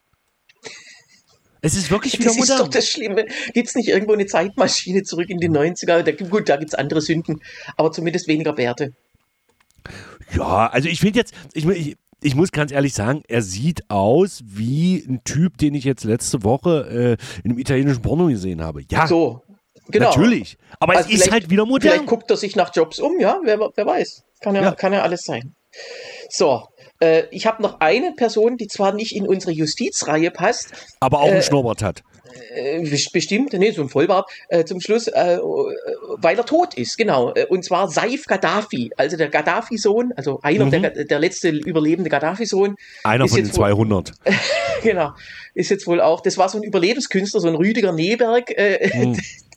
Es ist wirklich wieder das modern. Das ist doch das Schlimme. Gibt es nicht irgendwo eine Zeitmaschine zurück in die neunziger? Da, gut, da gibt es andere Sünden, aber zumindest weniger Bärte. Ja, also ich finde jetzt, ich, ich, ich muss ganz ehrlich sagen, er sieht aus wie ein Typ, den ich jetzt letzte Woche äh, in einem italienischen Porno gesehen habe. Ja, so, genau. Natürlich. Aber Also es ist halt wieder modern. Vielleicht guckt er sich nach Jobs um, ja, wer, wer weiß. Kann ja, Ja. kann ja alles sein. So, äh, ich habe noch eine Person, die zwar nicht in unsere Justizreihe passt, aber auch äh, einen Schnurrbart hat. äh, bestimmt, nee, so ein Vollbart, äh, zum Schluss, äh, weil er tot ist, genau. Äh, Und zwar Saif Gaddafi, also der Gaddafi-Sohn, also einer Mhm. der, der letzte überlebende Gaddafi-Sohn. Einer ist von den jetzt wohl- zweihundert. Genau, ist jetzt wohl auch, das war so ein Überlebenskünstler, so ein Rüdiger Neberg, äh, Mhm.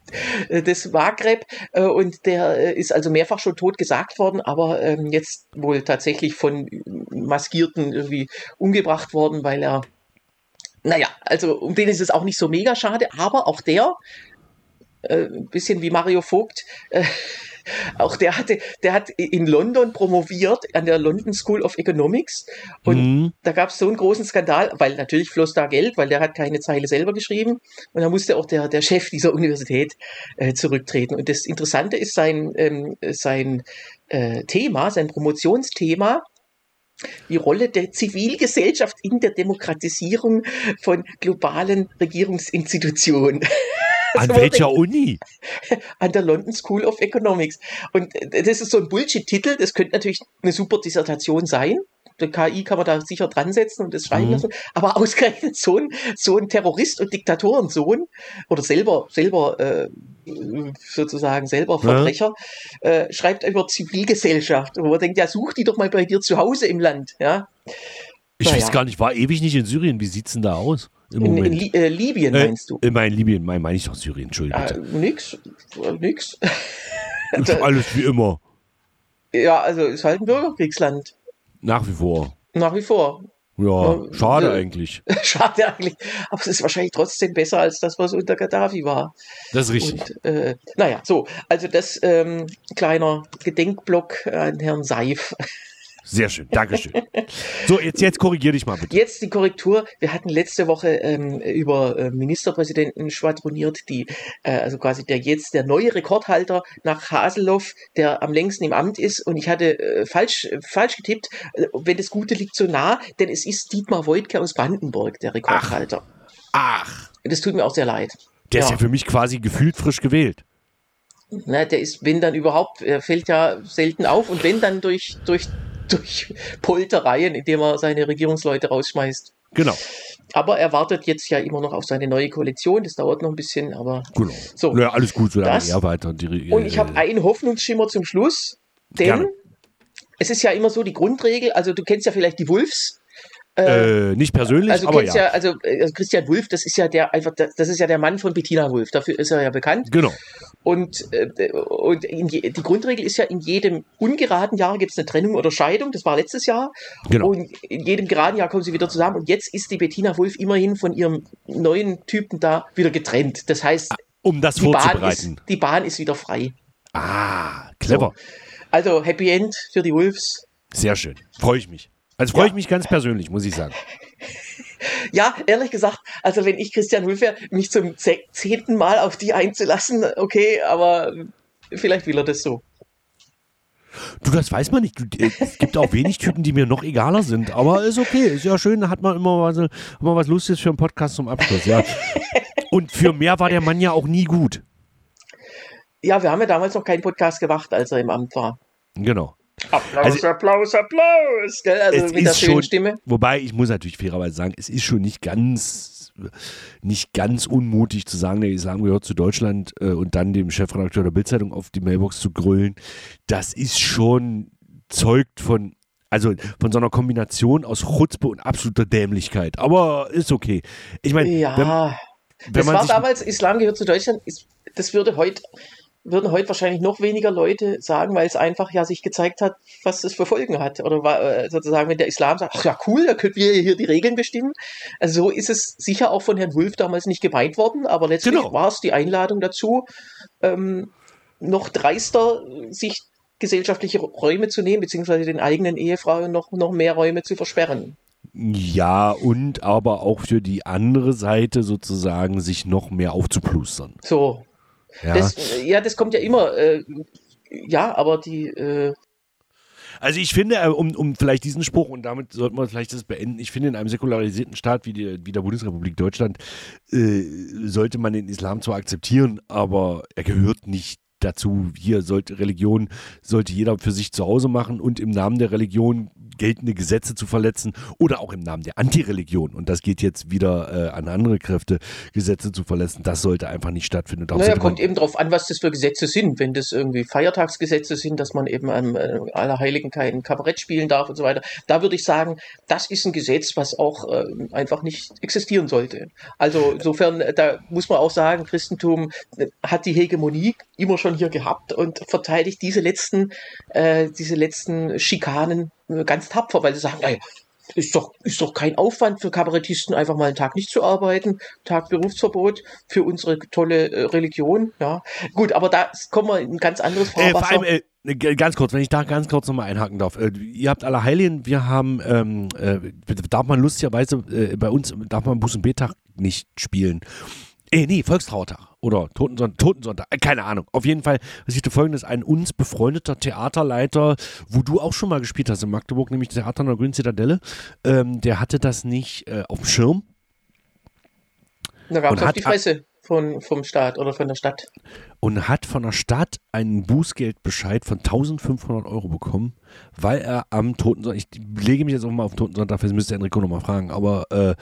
des Maghreb, äh, und der äh, ist also mehrfach schon tot gesagt worden, aber ähm, jetzt wohl tatsächlich von Maskierten irgendwie umgebracht worden, weil er, naja, also um den ist es auch nicht so mega schade, aber auch der, äh, ein bisschen wie Mario Vogt, äh, auch der hatte, der hat in London promoviert an der London School of Economics und Mhm. da gab es so einen großen Skandal, weil natürlich floss da Geld, weil der hat keine Zeile selber geschrieben und da musste auch der, der Chef dieser Universität äh, zurücktreten. Und das Interessante ist sein, ähm, sein äh, Thema, sein Promotionsthema, die Rolle der Zivilgesellschaft in der Demokratisierung von globalen Regierungsinstitutionen. An Also, welcher Uni? An der London School of Economics. Und das ist so ein Bullshit-Titel, das könnte natürlich eine super Dissertation sein. Der K I kann man da sicher dran setzen und das schreiben Mhm. lassen. Aber ausgerechnet so ein, so ein Terrorist und Diktatorensohn oder selber, selber äh, sozusagen selber Verbrecher, äh, schreibt über Zivilgesellschaft. Und man denkt, ja, such die doch mal bei dir zu Hause im Land. Ja? Ich Naja. weiß gar nicht, war ewig nicht in Syrien. Wie sieht's denn da aus im In, in Moment? Li äh, Libyen Äh, meinst du? Ich meine Libyen, meine mein ich doch Syrien, Entschuldigung Äh, bitte. nix, äh, nix. Ist alles wie immer. Ja, also ist halt ein Bürgerkriegsland. Nach wie vor. Nach wie vor. Ja, Ja, schade äh, eigentlich. Schade eigentlich. Aber es ist wahrscheinlich trotzdem besser als das, was unter Gaddafi war. Das ist richtig. Und äh, naja, so, also das ähm, kleiner Gedenkblock an Herrn Saif. Sehr schön, Dankeschön. So, jetzt, jetzt korrigier dich mal bitte. Jetzt die Korrektur. Wir hatten letzte Woche ähm, über äh, Ministerpräsidenten schwadroniert, die, äh, also quasi der jetzt der neue Rekordhalter nach Haseloff, der am längsten im Amt ist. Und ich hatte äh, falsch, äh, falsch getippt, äh, wenn das Gute liegt so nah, denn es ist Dietmar Woidke aus Brandenburg, der Rekordhalter. Ach, Und das tut mir auch sehr leid. der ist Ja. ja für mich quasi gefühlt frisch gewählt. Ne, der ist, wenn dann überhaupt, er fällt ja selten auf und wenn dann durch, durch, durch Poltereien, indem er seine Regierungsleute rausschmeißt. Genau. Aber er wartet jetzt ja immer noch auf seine neue Koalition, das dauert noch ein bisschen, aber genau. so. Ja, alles gut, solange Das- er weiter. Die, Und ich habe einen Hoffnungsschimmer zum Schluss, denn Gerne. es ist ja immer so die Grundregel, also du kennst ja vielleicht die Wolfs. äh, nicht persönlich, Also, du aber kennst ja. ja, also, äh, also Christian Wulff, das ist ja der einfach, das ist ja der Mann von Bettina Wulff, dafür ist er ja bekannt. Genau. Und, äh, und in je, die Grundregel ist ja, in jedem ungeraden Jahr gibt es eine Trennung oder Scheidung, das war letztes Jahr. Genau. Und in jedem geraden Jahr kommen sie wieder zusammen. Und jetzt ist die Bettina Wulff immerhin von ihrem neuen Typen da wieder getrennt. Das heißt, Um das die Bahn, vorzubereiten. ist, die Bahn ist wieder frei. Ah, clever. Also Happy End für die Wolves. Sehr schön. Freue ich mich. Also freue Ja. ich mich ganz persönlich, muss ich sagen. Ja, ehrlich gesagt, also wenn ich Christian Wulff wäre, mich zum ze- zehnten Mal auf die einzulassen, okay, aber vielleicht will er das so. Du, das weiß man nicht. Du, äh, es gibt auch wenig Typen, die mir noch egaler sind. Aber ist okay. Ist ja schön. Da hat man immer was, immer was Lustiges für einen Podcast zum Abschluss. Ja. Und für mehr war der Mann ja auch nie gut. Ja, wir haben ja damals noch keinen Podcast gemacht, als er im Amt war. Genau. Applaus, Also- Applaus, Applaus. Gell? Also Es mit der ist schönen schon, Stimme. wobei ich muss natürlich fairerweise sagen, es ist schon nicht ganz, nicht ganz unmutig zu sagen, der Islam gehört zu Deutschland äh, und dann dem Chefredakteur der Bild-Zeitung auf die Mailbox zu grüllen. Das ist schon zeugt von, also von so einer Kombination aus Chutzpe und absoluter Dämlichkeit. Aber ist okay. Ich meine, Ja, wenn, wenn das man war sich damals, Islam gehört zu Deutschland, ist, das würde heute, würden heute wahrscheinlich noch weniger Leute sagen, weil es einfach ja sich gezeigt hat, was das für Folgen hat. Oder war, äh, sozusagen, wenn der Islam sagt, ach ja cool, da können wir hier die Regeln bestimmen. Also so ist es sicher auch von Herrn Wulff damals nicht gemeint worden, aber letztlich Genau. war es die Einladung dazu, ähm, noch dreister sich gesellschaftliche Räume zu nehmen, beziehungsweise den eigenen Ehefrauen noch, noch mehr Räume zu versperren. ja, und aber auch für die andere Seite sozusagen sich noch mehr aufzuplustern. So. Ja. Das, ja, das kommt ja immer, äh, ja, aber die, äh, Also ich finde, um, um vielleicht diesen Spruch, und damit sollten wir vielleicht das beenden, ich finde, in einem säkularisierten Staat wie, die, wie der Bundesrepublik Deutschland äh, sollte man den Islam zwar akzeptieren, aber er gehört nicht dazu. Hier sollte Religion, sollte jeder für sich zu Hause machen und im Namen der Religion geltende Gesetze zu verletzen oder auch im Namen der Antireligion, und das geht jetzt wieder äh, an andere Kräfte, Gesetze zu verletzen, das sollte einfach nicht stattfinden. Darauf naja, kommt eben darauf an, was das für Gesetze sind. Wenn das irgendwie Feiertagsgesetze sind, dass man eben am äh, Allerheiligen kein Kabarett spielen darf und so weiter, da würde ich sagen, das ist ein Gesetz, was auch äh, einfach nicht existieren sollte. Also insofern, da muss man auch sagen, Christentum hat die Hegemonie immer schon hier gehabt und verteidigt diese letzten, äh, diese letzten Schikanen ganz tapfer, weil sie sagen, naja, ist doch, ist doch kein Aufwand für Kabarettisten, einfach mal einen Tag nicht zu arbeiten, Tag Berufsverbot für unsere tolle äh, Religion, ja. Gut, aber da kommen wir in ein ganz anderes Fahrwasser. Äh, vor allem, äh, ganz kurz, wenn ich da ganz kurz nochmal einhaken darf. Äh, ihr habt Allerheiligen, wir haben, ähm, äh, darf man lustigerweise, äh, bei uns darf man Buß- und Betag nicht spielen. Äh, nee, Volkstrauertag oder Totensonntag, Totensonntag, äh, keine Ahnung. Auf jeden Fall passierte Folgendes: Ein uns befreundeter Theaterleiter, wo du auch schon mal gespielt hast in Magdeburg, nämlich Theater an der Grünen Zitadelle, ähm, der hatte das nicht äh, auf dem Schirm. Da gab es auch die Fresse von, vom Staat oder von der Stadt. Und hat von der Stadt einen Bußgeldbescheid von eintausendfünfhundert Euro bekommen, weil er am Totensonntag, ich lege mich jetzt auch mal auf Totensonntag fest, müsste Enrico nochmal fragen, aber äh,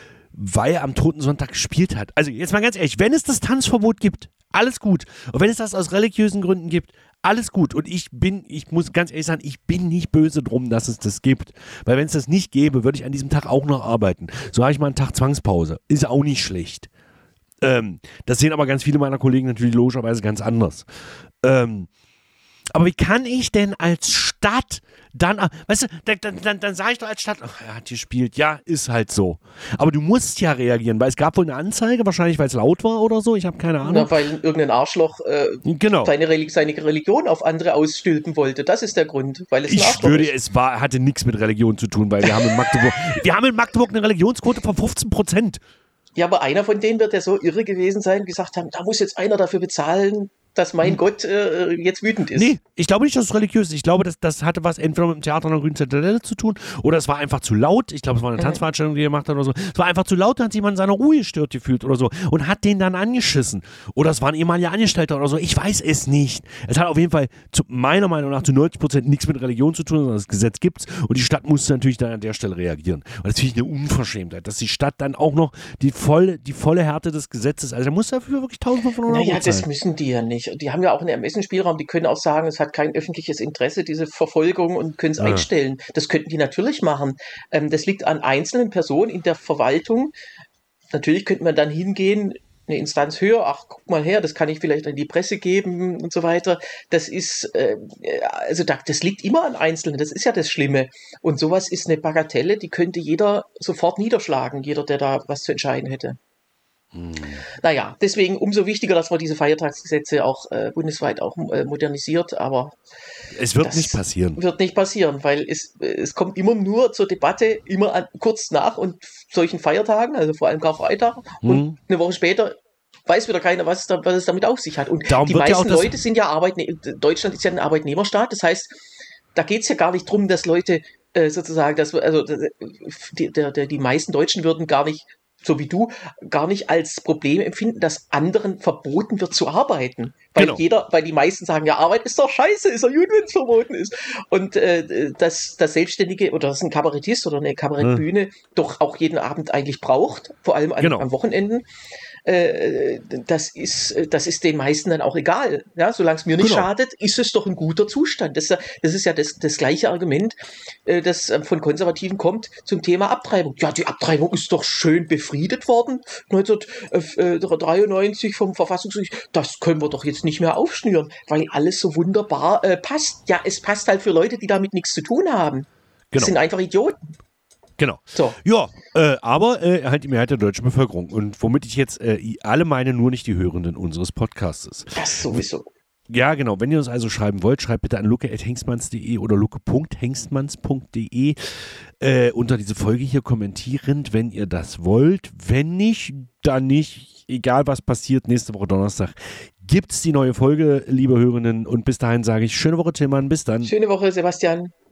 weil er am Totensonntag gespielt hat. Also jetzt mal ganz ehrlich, wenn es das Tanzverbot gibt, alles gut. Und wenn es das aus religiösen Gründen gibt, alles gut. Und ich bin, ich muss ganz ehrlich sagen, ich bin nicht böse drum, dass es das gibt. Weil wenn es das nicht gäbe, würde ich an diesem Tag auch noch arbeiten. So habe ich mal einen Tag Zwangspause. Ist auch nicht schlecht. Ähm, das sehen aber ganz viele meiner Kollegen natürlich logischerweise ganz anders. Ähm, aber wie kann ich denn als Stadt dann, weißt du, dann, dann, dann sage ich doch als Stadt, ach, er hat gespielt, ja, ist halt so. Aber du musst ja reagieren, weil es gab wohl eine Anzeige, wahrscheinlich, weil es laut war oder so, ich habe keine Ahnung. Na, weil irgendein Arschloch äh, genau. seine, Reli- seine Religion auf andere ausstülpen wollte. Das ist der Grund, weil es ein ich Arschloch würde, ist. es war, hatte nichts mit Religion zu tun, weil wir haben in Magdeburg, wir haben in Magdeburg eine Religionsquote von fünfzehn Prozent. Ja, aber einer von denen wird ja so irre gewesen sein, gesagt haben, da muss jetzt einer dafür bezahlen, dass mein hm. Gott äh, jetzt wütend ist. Nee, ich glaube nicht, dass es religiös ist. Ich glaube, das, das hatte was entweder mit dem Theater an der Grünen Zitadelle zu tun oder es war einfach zu laut. Ich glaube, es war eine mhm. Tanzveranstaltung, die er gemacht hat oder so. Es war einfach zu laut, da hat sich jemand in seiner Ruhe gestört gefühlt oder so und hat den dann angeschissen. Oder es war ein ehemaliger Angestellter oder so. Ich weiß es nicht. Es hat auf jeden Fall zu meiner Meinung nach zu neunzig Prozent nichts mit Religion zu tun, sondern das Gesetz gibt's und die Stadt musste natürlich dann an der Stelle reagieren. Und das finde ich eine Unverschämtheit, dass die Stadt dann auch noch die volle, die volle Härte des Gesetzes, also da muss dafür wirklich eintausendfünfhundert Euro naja, zahlen. das müssen die ja nicht. Die haben ja auch eine Ermessensspielraum, die können auch sagen, es hat kein öffentliches Interesse, diese Verfolgung, und können es ja. einstellen. Das könnten die natürlich machen. Ähm, das liegt an einzelnen Personen in der Verwaltung. Natürlich könnte man dann hingehen, eine Instanz höher, ach, guck mal her, das kann ich vielleicht an die Presse geben und so weiter. Das ist, äh, also da, das liegt immer an Einzelnen, das ist ja das Schlimme. Und sowas ist eine Bagatelle, die könnte jeder sofort niederschlagen, jeder, der da was zu entscheiden hätte. Hm. Naja, deswegen umso wichtiger, dass man diese Feiertagsgesetze auch äh, bundesweit auch äh, modernisiert, aber es wird nicht passieren. Wird nicht passieren, weil es, es kommt immer nur zur Debatte, immer an, kurz nach und solchen Feiertagen, also vor allem Karfreitag, hm. und eine Woche später weiß wieder keiner, was es, da, was es damit auf sich hat. Und Darum die meisten ja Leute sind ja Arbeitnehmer, Deutschland ist ja ein Arbeitnehmerstaat, das heißt, da geht es ja gar nicht drum, dass Leute äh, sozusagen, dass, also die, der, der, die meisten Deutschen würden gar nicht, so wie du, gar nicht als Problem empfinden, dass anderen verboten wird zu arbeiten. Weil genau. jeder, weil die meisten sagen, ja, Arbeit ist doch scheiße, ist doch gut, wenn es verboten ist. Und äh, dass das Selbstständige oder das ein Kabarettist oder eine Kabarettbühne hm. doch auch jeden Abend eigentlich braucht, vor allem an, genau. am Wochenenden. Das ist, das ist den meisten dann auch egal. Ja, solange es mir nicht genau. schadet, ist es doch ein guter Zustand. Das, das ist ja das, das gleiche Argument, das von Konservativen kommt zum Thema Abtreibung. Ja, die Abtreibung ist doch schön befriedet worden, neunzehnhundertdreiundneunzig vom Verfassungsgericht. Das können wir doch jetzt nicht mehr aufschnüren, weil alles so wunderbar äh, passt. Ja, es passt halt für Leute, die damit nichts zu tun haben. Genau. Das sind einfach Idioten. Genau. So. Ja, äh, aber äh, halt die Mehrheit der deutschen Bevölkerung. Und womit ich jetzt äh, alle meine, nur nicht die Hörenden unseres Podcastes. Das sowieso. Ja, genau. Wenn ihr uns also schreiben wollt, schreibt bitte an luke at hengstmanns punkt de oder luke punkt hengstmanns punkt de äh, unter diese Folge hier kommentierend, wenn ihr das wollt. Wenn nicht, dann nicht. Egal, was passiert, nächste Woche Donnerstag gibt es die neue Folge, liebe Hörerinnen. Und bis dahin sage ich, schöne Woche, Tillmann. Bis dann. Schöne Woche, Sebastian.